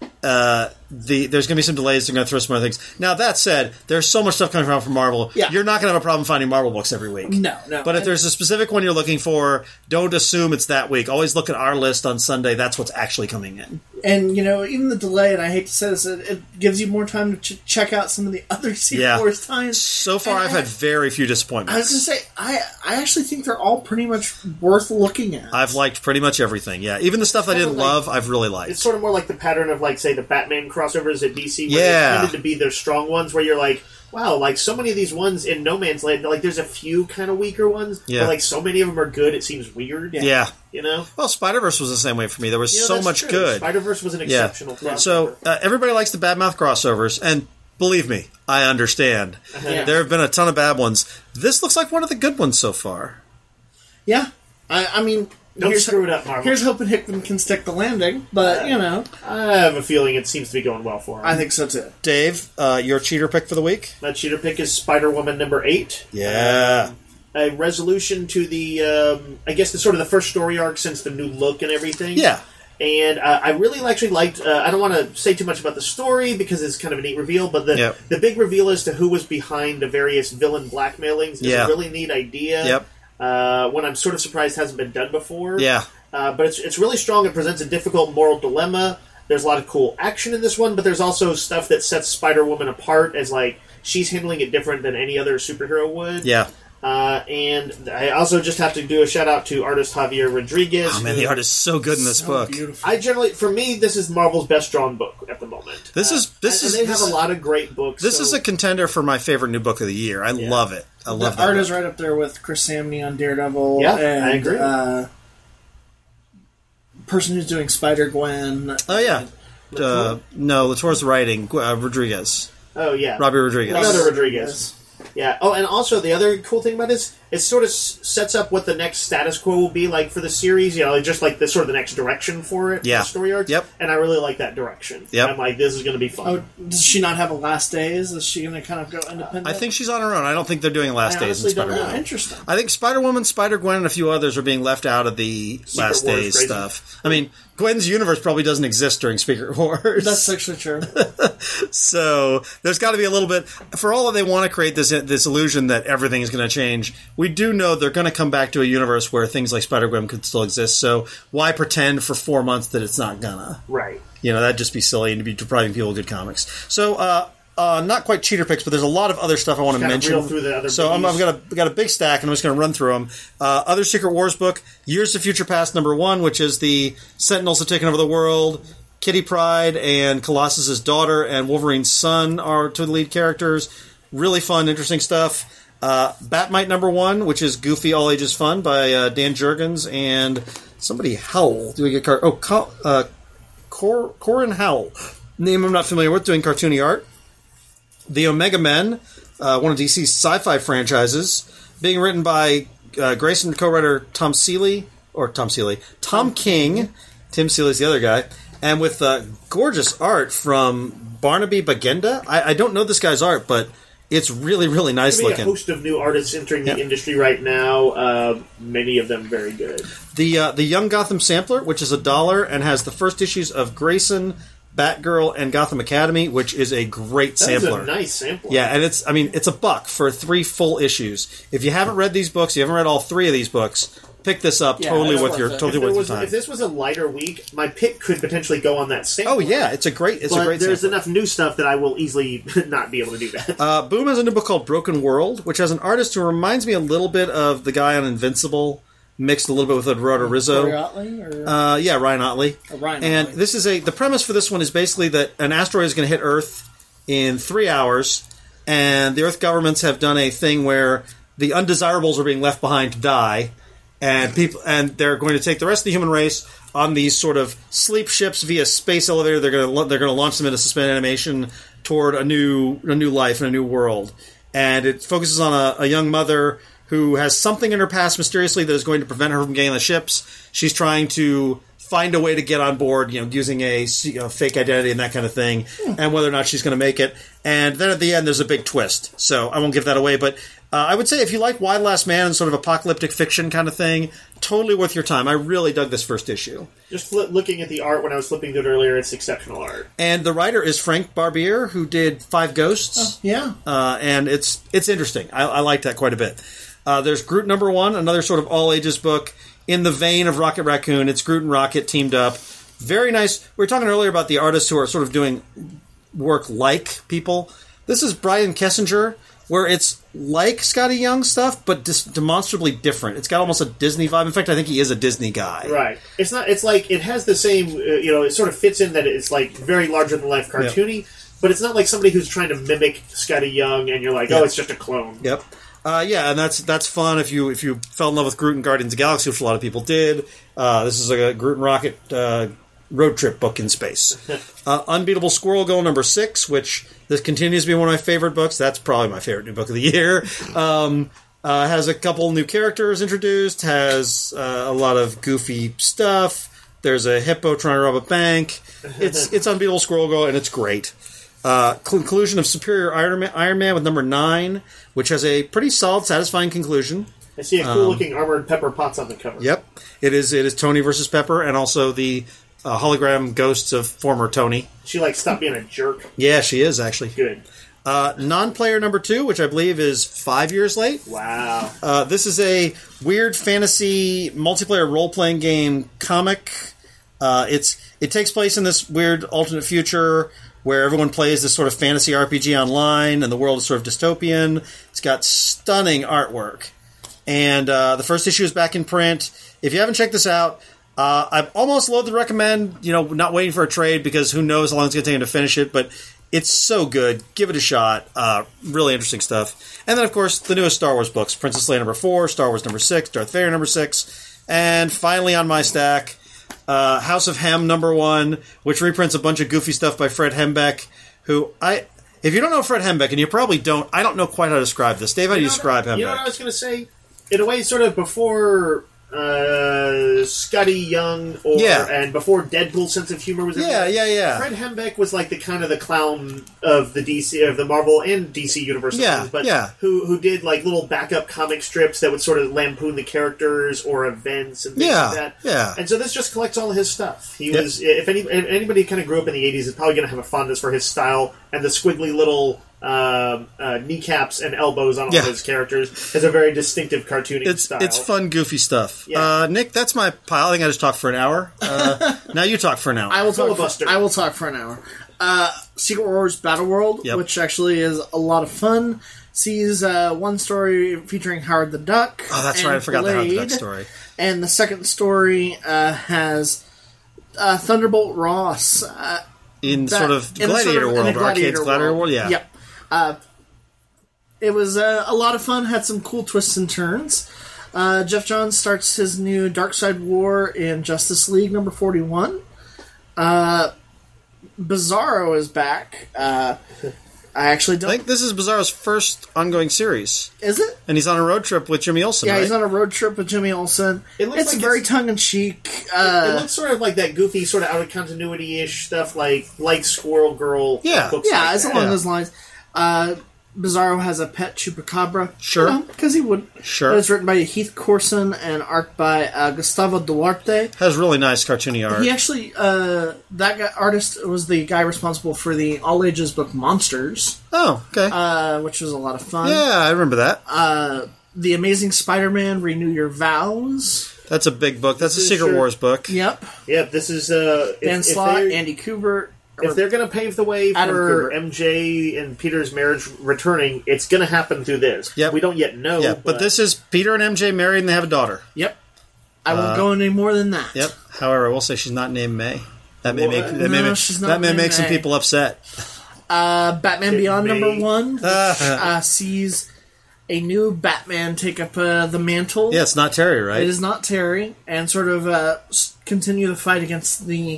Speaker 1: uh, the there's going to be some delays. They're going to throw some other things. Now, that said, there's so much stuff coming around from Marvel.
Speaker 3: Yeah.
Speaker 1: You're not going to have a problem finding Marvel books every week.
Speaker 3: No, no.
Speaker 1: But if
Speaker 3: And-
Speaker 1: there's a specific one you're looking for, don't assume it's that week. Always look at our list on Sunday. That's what's actually coming in.
Speaker 3: And, you know, even the delay, and I hate to say this, it, it gives you more time to ch- check out some of the other Secret
Speaker 1: Yeah.
Speaker 3: Wars times.
Speaker 1: So far,
Speaker 3: And
Speaker 1: I've
Speaker 3: I-
Speaker 1: had very few
Speaker 3: I was
Speaker 1: disappointments.
Speaker 3: going to say, I, I actually think they're all pretty much worth looking at.
Speaker 1: I've liked pretty much everything. Yeah, even the stuff I didn't
Speaker 2: Kinda like-
Speaker 1: love, I've really liked.
Speaker 2: It's sort of more like the pattern of, like, say, the Batman crossovers at D C, where
Speaker 1: Yeah.
Speaker 2: they tended to be their strong ones, where you're like, wow, like, so many of these ones in No Man's Land, like, there's a few kind of weaker ones,
Speaker 1: Yeah.
Speaker 2: but, like, so many of them are good, it seems weird.
Speaker 1: yeah.
Speaker 2: You know?
Speaker 1: Well, Spider-Verse was the same way for me. There was
Speaker 2: You know,
Speaker 1: so
Speaker 2: that's
Speaker 1: much
Speaker 2: true.
Speaker 1: good.
Speaker 2: Spider-Verse was an
Speaker 1: Yeah.
Speaker 2: exceptional crossover.
Speaker 1: So uh, everybody likes the bad mouth crossovers, and believe me, I understand.
Speaker 3: Yeah.
Speaker 1: There have been a ton of bad ones. This looks like one of the good ones so far.
Speaker 3: Yeah. I, I mean,
Speaker 2: Don't
Speaker 3: here's,
Speaker 2: screw it up, Marvel.
Speaker 3: here's hoping Hickman can stick the landing, but, you know,
Speaker 2: I have a feeling it seems to be going well for him.
Speaker 3: I think so too.
Speaker 1: Dave, uh, your cheater pick for the week?
Speaker 2: That cheater pick is Spider-Woman number eight.
Speaker 1: Yeah.
Speaker 2: A resolution to the, um, I guess, the sort of the first story arc since the new look and everything.
Speaker 1: Yeah.
Speaker 2: And uh, I really actually liked, uh, I don't want to say too much about the story because it's kind of a neat reveal, but the
Speaker 1: Yep.
Speaker 2: the big reveal as to who was behind the various villain blackmailings is
Speaker 1: Yeah.
Speaker 2: a really neat idea.
Speaker 1: Yep.
Speaker 2: Uh, one I'm sort of surprised hasn't been done before.
Speaker 1: Yeah.
Speaker 2: Uh, but it's, it's really strong. It presents a difficult moral dilemma. There's a lot of cool action in this one, but there's also stuff that sets Spider-Woman apart as, like, she's handling it different than any other superhero would.
Speaker 1: Yeah.
Speaker 2: Uh, and I also just have to do a shout out to artist Javier Rodriguez.
Speaker 1: Oh, man,
Speaker 2: who-
Speaker 1: the art is so good in this
Speaker 3: So
Speaker 1: book.
Speaker 3: beautiful.
Speaker 2: I generally, for me, this is Marvel's best drawn book at the moment.
Speaker 1: This
Speaker 2: Uh,
Speaker 1: is- this
Speaker 2: and,
Speaker 1: is-
Speaker 2: and they
Speaker 1: this
Speaker 2: have
Speaker 1: is-
Speaker 2: a lot of great books.
Speaker 1: This
Speaker 2: so-
Speaker 1: is a contender for my favorite new book of the year. I
Speaker 2: Yeah.
Speaker 1: love it. I love
Speaker 3: The
Speaker 1: that
Speaker 3: art
Speaker 1: book.
Speaker 3: is right up there with Chris Samney on Daredevil.
Speaker 2: Yeah,
Speaker 3: and,
Speaker 2: I agree.
Speaker 3: Uh, person who's doing Spider Gwen.
Speaker 1: Oh, yeah. Uh, no, Latour's writing. Uh, Rodriguez.
Speaker 2: oh yeah,
Speaker 1: Robbie Rodriguez.
Speaker 2: Another Rodriguez. Yeah. Oh, and also the other cool thing about this, it sort of s- sets up what the next status quo will be like for the series. You know, just like the sort of the next direction for it.
Speaker 1: Yeah.
Speaker 2: For the story arcs.
Speaker 1: Yep.
Speaker 2: And I really like that direction.
Speaker 1: Yep.
Speaker 2: I'm like, this is going to be fun.
Speaker 3: Oh, does she not have a last days? Is she going to kind of go independent?
Speaker 1: I think she's on her own. I don't think they're doing Last
Speaker 3: I
Speaker 1: Days in
Speaker 3: honestly don't
Speaker 1: Spider-Man.
Speaker 3: know. Interesting.
Speaker 1: I think Spider-Woman, Spider-Gwen, and a few others are being left out of the
Speaker 2: Secret
Speaker 1: Last
Speaker 2: Wars
Speaker 1: Days
Speaker 2: crazy.
Speaker 1: stuff. I mean, Gwen's universe probably doesn't exist during Secret Wars.
Speaker 3: That's actually true.
Speaker 1: So there's got to be a little bit, for all that they want to create this this illusion that everything is going to change, we do know they're going to come back to a universe where things like Spider-Gwen could still exist. So why pretend for four months that it's not gonna?
Speaker 2: Right.
Speaker 1: You know, that'd just be silly and to be depriving people of good comics. So, uh, uh, not quite cheater picks, but there's a lot of other stuff I want to
Speaker 2: Kinda
Speaker 1: mention.
Speaker 2: reel through the other
Speaker 1: so I'm, I've
Speaker 2: biggies.
Speaker 1: got a got a big stack, and I'm just going to run through them. Uh, other Secret Wars book, Years to Future Past number one, which is the Sentinels have taken over the world. Kitty Pryde and Colossus's daughter and Wolverine's son are two of the lead characters. Really fun, interesting stuff. Uh, Batmite number one, which is goofy, all ages fun by uh, Dan Jurgens and somebody Howell. Do we get car- oh Col- uh, Cor- Corin Howell? Name I'm not familiar with, doing cartoony art. The Omega Men, uh, one of D C's sci-fi franchises, being written by uh, Grayson co-writer Tom Seeley or Tom Seeley, Tom King. Tim Seeley's the other guy. And with uh, gorgeous art from Barnaby Bagenda. I, I don't know this guy's art, but it's really, really nice
Speaker 2: There's
Speaker 1: looking.
Speaker 2: a host of new artists entering
Speaker 1: Yep.
Speaker 2: the industry right now. Uh, many of them very good.
Speaker 1: The uh, the Young Gotham Sampler, which is a dollar and has the first issues of Grayson, Batgirl, and Gotham Academy, which is a great
Speaker 2: That's
Speaker 1: sampler.
Speaker 2: a nice sampler.
Speaker 1: Yeah, and it's I mean it's a buck for three full issues. If you haven't read these books, you haven't read all three of these books, pick this up.
Speaker 3: Yeah,
Speaker 1: totally
Speaker 3: it's
Speaker 1: worth
Speaker 3: worth
Speaker 1: your
Speaker 3: it.
Speaker 1: totally
Speaker 2: If, there
Speaker 1: worth
Speaker 2: was,
Speaker 1: your time.
Speaker 2: if this was a lighter week, my pick could potentially go on that sampler.
Speaker 1: Oh yeah, it's a great it's
Speaker 2: but
Speaker 1: a great
Speaker 2: there's
Speaker 1: sampler.
Speaker 2: enough new stuff that I will easily not be able to do that.
Speaker 1: Uh, Boom has a new book called Broken World, which has an artist who reminds me a little bit of the guy on Invincible, mixed a little bit with Eduardo Rizzo.
Speaker 3: Corey Otley or
Speaker 1: Uh, yeah, Ryan Otley.
Speaker 3: Oh, Ryan
Speaker 1: and
Speaker 3: Otley.
Speaker 1: this is a the premise for this one is basically that an asteroid is going to hit Earth in three hours, and the Earth governments have done a thing where the undesirables are being left behind to die, and people and they're going to take the rest of the human race on these sort of sleep ships via space elevator. They're going to they're going to launch them into suspended animation toward a new a new life and a new world, and it focuses on a, a young mother who has something in her past mysteriously that is going to prevent her from getting on the ships. She's trying to find a way to get on board, you know, using a you know, fake identity and that kind of thing, and whether or not she's going to make it. And then at the end, there's a big twist. So I won't give that away, but uh, I would say if you like Why the Last Man and sort of apocalyptic fiction kind of thing, totally worth your time. I really dug this first issue.
Speaker 2: Just fli looking at the art when I was flipping through it earlier, it's exceptional art.
Speaker 1: And the writer is Frank Barbier, who did Five Ghosts.
Speaker 3: yeah.
Speaker 1: Uh, and it's it's interesting. I, I like that quite a bit. Uh, there's Groot number one, another sort of all ages book in the vein of Rocket Raccoon. It's Groot and Rocket teamed up. Very nice. We were talking earlier about the artists who are sort of doing work like people. This is Brian Kessinger, where it's like Scotty Young stuff, but dis- demonstrably different. It's got almost a Disney vibe. In fact, I think he is a Disney guy.
Speaker 2: Right. It's not. It's like it has the same. Uh, you know, it sort of fits in that it's like very larger than life cartoony, but it's not like somebody who's trying to mimic Scotty Young, and you're like, oh,
Speaker 1: Yep.
Speaker 2: it's just a clone.
Speaker 1: Yep. Uh, yeah, and that's that's fun if you if you fell in love with Groot and Guardians of the Galaxy, which a lot of people did. Uh, this is a Groot and Rocket uh, road trip book in space. uh, Unbeatable Squirrel Girl number six, which this continues to be one of my favorite books. That's probably my favorite new book of the year. Um, uh, has a couple new characters introduced. Has uh, a lot of goofy stuff. There's a hippo trying to rob a bank. It's it's Unbeatable Squirrel Girl, and it's great. Uh, conclusion of Superior Iron Man, Iron Man with number nine, which has a pretty solid, satisfying conclusion.
Speaker 2: I see a cool looking armored Pepper Potts on the cover.
Speaker 1: Yep, it is. It is Tony versus Pepper, and also the uh, hologram ghosts of former Tony.
Speaker 2: She like stopped being a jerk.
Speaker 1: Yeah, she is actually.
Speaker 2: Good.
Speaker 1: Uh, non-player number two, which I believe is five years late.
Speaker 2: Wow.
Speaker 1: Uh, this is a weird fantasy multiplayer role-playing game comic. Uh, it's it takes place in this weird alternate future where everyone plays this sort of fantasy R P G online, and the world is sort of dystopian. It's got stunning artwork. And uh, the first issue is back in print. If you haven't checked this out, uh, I'm almost loath to recommend, you know, not waiting for a trade, because who knows how long it's going to take them to finish it, but it's so good. Give it a shot. Uh, really interesting stuff. And then, of course, the newest Star Wars books. Princess Leia number four, Star Wars number six, Darth Vader number six, and finally on my stack, Uh, House of Hem number one, which reprints a bunch of goofy stuff by Fred Hembeck, who I, if you don't know Fred Hembeck, and you probably don't, I don't know quite how to describe this. Dave, how do you
Speaker 2: You know
Speaker 1: describe
Speaker 2: what,
Speaker 1: Hembeck?
Speaker 2: You know what I was going to say? in a way, sort of before uh, Scotty Young, or
Speaker 1: Yeah.
Speaker 2: and before Deadpool's sense of humor was in
Speaker 1: Yeah,
Speaker 2: there.
Speaker 1: yeah, yeah.
Speaker 2: Fred Hembeck was like the kind of the clown of the D C, of the Marvel and D C universe,
Speaker 1: Yeah,
Speaker 2: songs, but
Speaker 1: yeah.
Speaker 2: who who did like little backup comic strips that would sort of lampoon the characters or events and things
Speaker 1: Yeah,
Speaker 2: like that.
Speaker 1: yeah.
Speaker 2: And so this just collects all of his stuff. He
Speaker 1: Yep.
Speaker 2: was, if any if anybody kind of grew up in the eighties, is probably going to have a fondness for his style and the squiggly little um, uh, kneecaps and elbows on all
Speaker 1: Yeah.
Speaker 2: of his characters. Is a very distinctive cartooning
Speaker 1: It's
Speaker 2: style.
Speaker 1: it's fun, goofy stuff.
Speaker 2: Yeah.
Speaker 1: Uh, Nick, that's my pile. I think I just talked for an hour. Uh, now you talk for an hour.
Speaker 3: I will talk.
Speaker 2: Filibuster.
Speaker 3: For, I will talk for an hour. Uh, Secret Wars Battle World,
Speaker 1: Yep.
Speaker 3: which actually is a lot of fun, sees uh, one story featuring Howard the Duck.
Speaker 1: oh, that's
Speaker 3: and
Speaker 1: right. I forgot the Howard the
Speaker 3: Blade,
Speaker 1: Duck story.
Speaker 3: And the second story uh, has uh, Thunderbolt Ross. Uh,
Speaker 1: In
Speaker 3: that-
Speaker 1: sort of
Speaker 3: in a
Speaker 1: Gladiator
Speaker 3: sort of- in a
Speaker 1: world, or Arcade's Gladiator world, yeah.
Speaker 3: Yep. Uh, it was uh, a lot of fun, had some cool twists and turns. Uh, Jeff Johns starts his new Darkseid War in Justice League number forty-one. Uh, Bizarro is back. Uh, I actually
Speaker 1: I
Speaker 3: don't...
Speaker 1: think this is Bizarro's first ongoing series,
Speaker 3: Is it?
Speaker 1: and he's on a road trip with Jimmy Olsen.
Speaker 3: Yeah,
Speaker 1: right?
Speaker 3: he's on a road trip with Jimmy Olsen.
Speaker 2: It looks
Speaker 3: It's
Speaker 2: like
Speaker 3: very
Speaker 2: it's-
Speaker 3: tongue-in-cheek.
Speaker 2: it
Speaker 3: Uh,
Speaker 2: looks sort of like that goofy, sort of out of continuity ish stuff, like like Squirrel Girl.
Speaker 1: Yeah.
Speaker 2: books
Speaker 3: yeah,
Speaker 2: like
Speaker 3: it's
Speaker 2: that.
Speaker 3: along
Speaker 1: Yeah.
Speaker 3: those lines. Uh, Bizarro has a pet chupacabra.
Speaker 1: Sure.
Speaker 3: Because he would.
Speaker 1: Sure.
Speaker 3: It was written by Heath Corson and art by uh, Gustavo Duarte.
Speaker 1: Has really nice cartoony art.
Speaker 3: He actually, uh, that guy, artist was the guy responsible for the all ages book Monsters,
Speaker 1: Oh, okay.
Speaker 3: uh, which was a lot of fun.
Speaker 1: yeah, I remember that.
Speaker 3: Uh, the Amazing Spider-Man: Renew Your Vows.
Speaker 1: That's a big book. That's a
Speaker 2: is
Speaker 1: Secret
Speaker 2: sure-
Speaker 1: Wars book.
Speaker 3: Yep.
Speaker 2: Yeah, this is uh, if,
Speaker 3: Dan
Speaker 2: if
Speaker 3: Slott,
Speaker 2: they're-
Speaker 3: Andy Kubert.
Speaker 2: If they're going to pave the way
Speaker 3: Adam
Speaker 2: for
Speaker 3: Kubert.
Speaker 2: M J and Peter's marriage returning, it's going to happen through this.
Speaker 1: Yep.
Speaker 2: We don't yet know.
Speaker 1: Yeah, but this is Peter and M J married, and they have a daughter.
Speaker 3: Yep. I won't go any more than that.
Speaker 1: Yep. However, I will say she's not named May. That may
Speaker 2: Well,
Speaker 1: make that may,
Speaker 3: no,
Speaker 1: make-
Speaker 3: she's not
Speaker 1: that may
Speaker 3: named
Speaker 1: make some
Speaker 3: May.
Speaker 1: people upset.
Speaker 3: Uh, Batman
Speaker 2: It
Speaker 3: Beyond
Speaker 2: may-
Speaker 3: number one which, uh, sees a new Batman take up uh, the mantle.
Speaker 1: Yeah, it's not Terry, right?
Speaker 3: It is not Terry, and sort of uh, s- continue the fight against the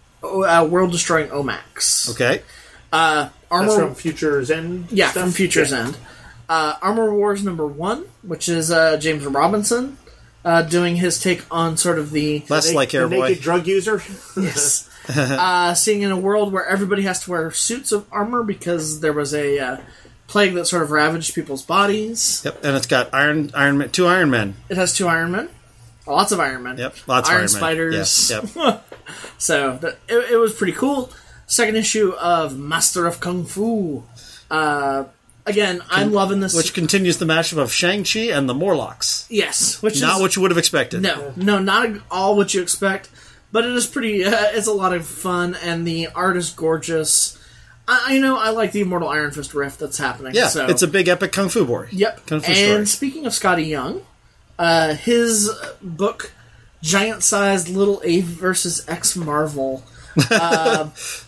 Speaker 3: uh, world-destroying Omax.
Speaker 1: Okay.
Speaker 3: Uh, Armor,
Speaker 2: That's from Future's End.
Speaker 3: yeah,
Speaker 2: stuff?
Speaker 3: from Future's
Speaker 2: Yeah.
Speaker 3: End. Uh, Armor Wars number one, which is uh, James Robinson uh, doing his take on sort of the
Speaker 1: Less
Speaker 2: The-
Speaker 1: like
Speaker 2: the
Speaker 1: Airboy.
Speaker 2: naked drug user.
Speaker 3: yes, uh, seeing in a world where everybody has to wear suits of armor because there was a uh, plague that sort of ravaged people's bodies.
Speaker 1: Yep, and it's got Iron Iron Man, two Iron Men.
Speaker 3: It has two Iron Men, lots of Iron Men.
Speaker 1: Yep, lots
Speaker 3: Iron
Speaker 1: of Iron
Speaker 3: Spiders.
Speaker 1: Men. Yep, yep.
Speaker 3: So th- it, it was pretty cool. Second issue of Master of Kung Fu. Uh, again, I'm loving this.
Speaker 1: Which continues the mashup of Shang-Chi and the Morlocks.
Speaker 3: yes, which
Speaker 1: Not
Speaker 3: is
Speaker 1: what you would have expected.
Speaker 3: no, no, not at all what you expect. But it is pretty. Uh, it's a lot of fun, and the art is gorgeous. I, I know I like the Immortal Iron Fist riff that's happening.
Speaker 1: Yeah,
Speaker 3: so.
Speaker 1: it's a big epic kung fu boy.
Speaker 3: Yep.
Speaker 1: Kung fu
Speaker 3: and
Speaker 1: story.
Speaker 3: speaking of Scotty Young, uh, his book, Giant Sized Little A versus X Marvel, uh,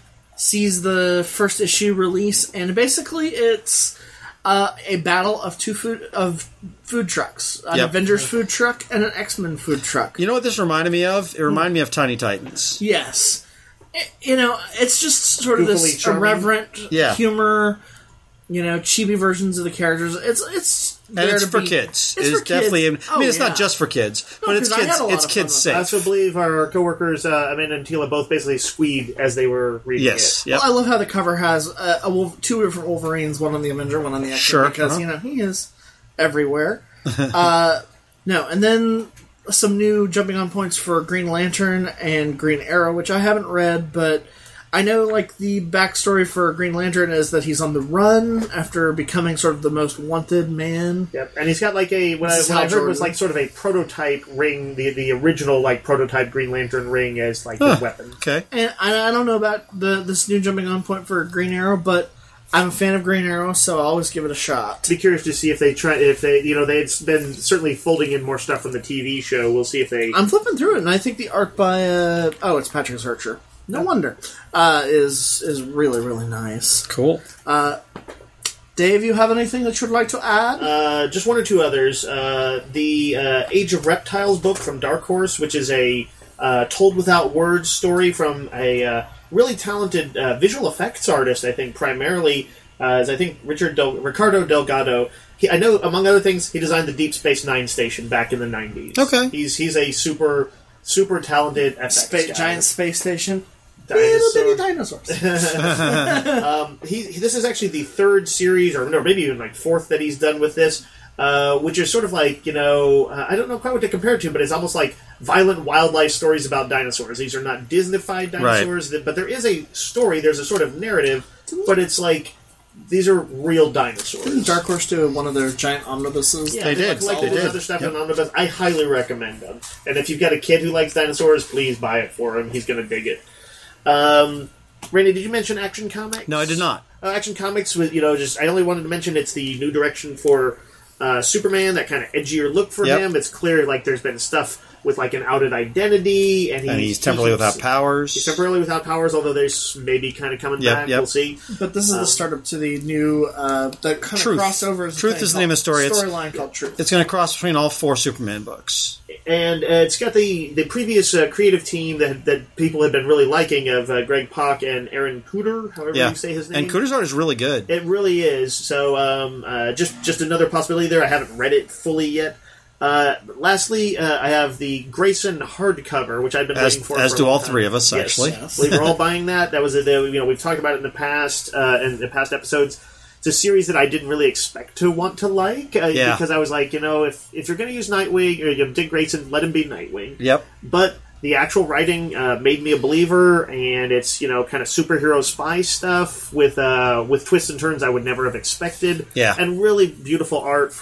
Speaker 3: sees the first issue release, and basically it's uh, a battle of two food of food trucks: an
Speaker 1: Yep.
Speaker 3: Avengers food truck and an X Men food truck.
Speaker 1: You know what this reminded me of? It reminded me of Tiny Titans.
Speaker 3: Yes. I- You know, it's just sort of
Speaker 2: Goofily
Speaker 3: this
Speaker 2: charming.
Speaker 3: irreverent
Speaker 1: Yeah.
Speaker 3: humor. You know, chibi versions of the characters. It's it's
Speaker 1: And
Speaker 3: there
Speaker 1: it's
Speaker 3: to
Speaker 1: for
Speaker 3: be-
Speaker 1: kids.
Speaker 3: It's
Speaker 1: It's
Speaker 3: for
Speaker 1: definitely.
Speaker 3: kids.
Speaker 1: I mean,
Speaker 3: Oh,
Speaker 1: it's
Speaker 3: yeah.
Speaker 1: not just for kids, but it's
Speaker 3: 'cause I
Speaker 1: kids.
Speaker 3: had a lot
Speaker 1: It's
Speaker 3: of
Speaker 1: kids
Speaker 3: fun with
Speaker 2: I
Speaker 1: safe.
Speaker 2: also believe our coworkers uh, Amanda and Tila both basically squeed as they were reading
Speaker 1: Yes.
Speaker 2: it.
Speaker 1: Yep.
Speaker 3: Well, I love how the cover has uh, a wolf, two different Wolverines, one on the Avenger, one on the X-Men,
Speaker 1: Sure,
Speaker 3: because
Speaker 1: uh-huh.
Speaker 3: you know he is everywhere. uh, no, and then some new jumping on points for Green Lantern and Green Arrow, which I haven't read, but I know like the backstory for Green Lantern is that he's on the run after becoming sort of the most wanted man.
Speaker 2: Yep, and he's got like a what I,
Speaker 3: This is
Speaker 2: what I
Speaker 3: Hal
Speaker 2: heard was
Speaker 3: Jordan.
Speaker 2: like sort of a prototype ring, the the original like prototype Green Lantern ring as like
Speaker 1: Huh.
Speaker 2: the weapon.
Speaker 1: Okay.
Speaker 3: And I, I don't know about the this new jumping on point for Green Arrow, but I'm a fan of Green Arrow, so I'll always give it a shot.
Speaker 2: Be curious to see if they try if they you know they've been certainly folding in more stuff from the T V show. We'll see if they.
Speaker 3: I'm flipping through it, and I think the art by uh, oh, it's Patrick Zurcher. No wonder. Uh, is is really really nice.
Speaker 1: Cool.
Speaker 3: Dave, you have anything that you'd like to add?
Speaker 2: Uh, just one or two others. Uh, the uh, Age of Reptiles book from Dark Horse, which is a uh, told without words story from a uh, really talented uh, visual effects artist, I think, primarily. uh, is I think Richard Del- Ricardo Delgado. He, I know, among other things, he designed the Deep Space Nine station back in the nineties.
Speaker 1: Okay.
Speaker 2: He's he's a super super talented F X
Speaker 3: Spa-
Speaker 2: guy.
Speaker 3: giant space station.
Speaker 2: Dinosaur.
Speaker 3: Little bitty dinosaurs.
Speaker 2: um, he, he this is actually the third series, or no, maybe even like fourth that he's done with this, uh, which is sort of like, you know, uh, I don't know quite what to compare it to, but it's almost like violent wildlife stories about dinosaurs. These are not Disney-fied dinosaurs, right. But there is a story. There's a sort of narrative, but it's like these are real dinosaurs.
Speaker 3: Didn't Dark Horse do one of their giant omnibuses?
Speaker 2: Yeah,
Speaker 1: they,
Speaker 2: they
Speaker 1: did.
Speaker 2: collected
Speaker 1: They did.
Speaker 2: other stuff
Speaker 1: Yep.
Speaker 2: in omnibus. I highly recommend them. And if you've got a kid who likes dinosaurs, please buy it for him. He's going to dig it. Um, Randy, did you mention Action Comics?
Speaker 1: No, I did not.
Speaker 2: Uh, Action Comics was, you know, just I only wanted to mention it's the new direction for uh, Superman. That kind of edgier look for
Speaker 1: Yep.
Speaker 2: him. It's clear like there's been stuff with like an outed identity, and he's,
Speaker 1: And he's temporarily
Speaker 2: he's,
Speaker 1: without powers.
Speaker 2: He's temporarily without powers, although there's maybe kind of coming
Speaker 1: Yep,
Speaker 2: back.
Speaker 1: yep.
Speaker 2: We'll see.
Speaker 3: But this is
Speaker 2: Um,
Speaker 3: the startup to the new, uh, the kind
Speaker 1: Truth.
Speaker 3: of crossover.
Speaker 1: Truth is the name of the story. It's-
Speaker 3: Storyline called Truth.
Speaker 1: It's going to cross between all four Superman books.
Speaker 2: And uh, it's got the the previous uh, creative team that that people had been really liking of uh, Greg Pak and Aaron Cooter, however
Speaker 1: Yeah.
Speaker 2: you say his name.
Speaker 1: And Cooter's art is really good.
Speaker 2: It really is. So, um, uh, just just another possibility there. I haven't read it fully yet. Uh, lastly, uh, I have the Grayson hardcover, which I've been
Speaker 1: As-
Speaker 2: waiting for.
Speaker 1: as
Speaker 2: for a
Speaker 1: do
Speaker 2: long
Speaker 1: all
Speaker 2: time.
Speaker 1: three of us,
Speaker 2: Yes.
Speaker 1: actually.
Speaker 3: Yes.
Speaker 2: We were all buying that. That was a, the, you know we've talked about it in the past uh, in the past episodes. It's a series that I didn't really expect to want to like uh,
Speaker 1: Yeah.
Speaker 2: because I was like, you know, if if you're going to use Nightwing or you know, Dick Grayson, let him be Nightwing.
Speaker 1: Yep.
Speaker 2: But the actual writing uh, made me a believer, and it's you know kind of superhero spy stuff with uh, with twists and turns I would never have expected.
Speaker 1: Yeah.
Speaker 2: And really beautiful art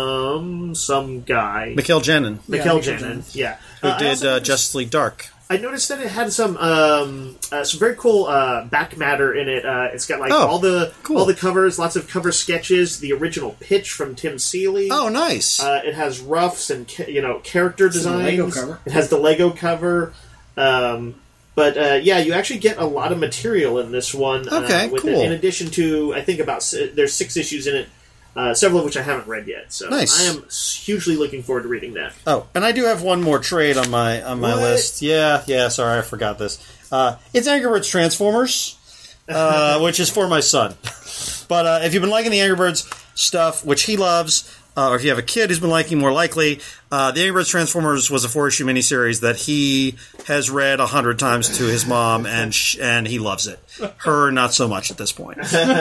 Speaker 2: from some guy,
Speaker 1: Mikhail Janin,
Speaker 2: Mikhail
Speaker 3: Mikhail
Speaker 2: Janin. Yeah,
Speaker 1: who
Speaker 2: Uh, I
Speaker 1: did
Speaker 2: also
Speaker 1: uh, Justice League Dark.
Speaker 2: I noticed that it had some um, uh, some very cool uh, back matter in it. Uh, it's got like
Speaker 1: Oh,
Speaker 2: all the
Speaker 1: cool.
Speaker 2: all the covers, lots of cover sketches, the original pitch from Tim Seeley.
Speaker 1: Oh, nice.
Speaker 2: Uh, it has roughs and ca- you know character
Speaker 3: It's the
Speaker 2: designs.
Speaker 3: Lego cover.
Speaker 2: It has the Lego cover. Um, but uh, yeah, you actually get a lot of material in this one.
Speaker 1: Okay,
Speaker 2: uh, with
Speaker 1: cool.
Speaker 2: It, in addition to, I think about si- there's six issues in it, uh, several of which I haven't read yet. So
Speaker 1: Nice.
Speaker 2: I am hugely looking forward to reading that.
Speaker 1: Oh, and I do have one more trade on my on my
Speaker 2: What?
Speaker 1: list. Yeah, yeah. Sorry, I forgot this. Uh, it's Angry Birds Transformers, uh, which is for my son. But uh, if you've been liking the Angry Birds stuff, which he loves, uh, or if you have a kid who's been liking, more likely, uh, the Angry Birds Transformers was a four issue miniseries that he has read a hundred times to his mom, and sh- and he loves it. Her, not so much at this point.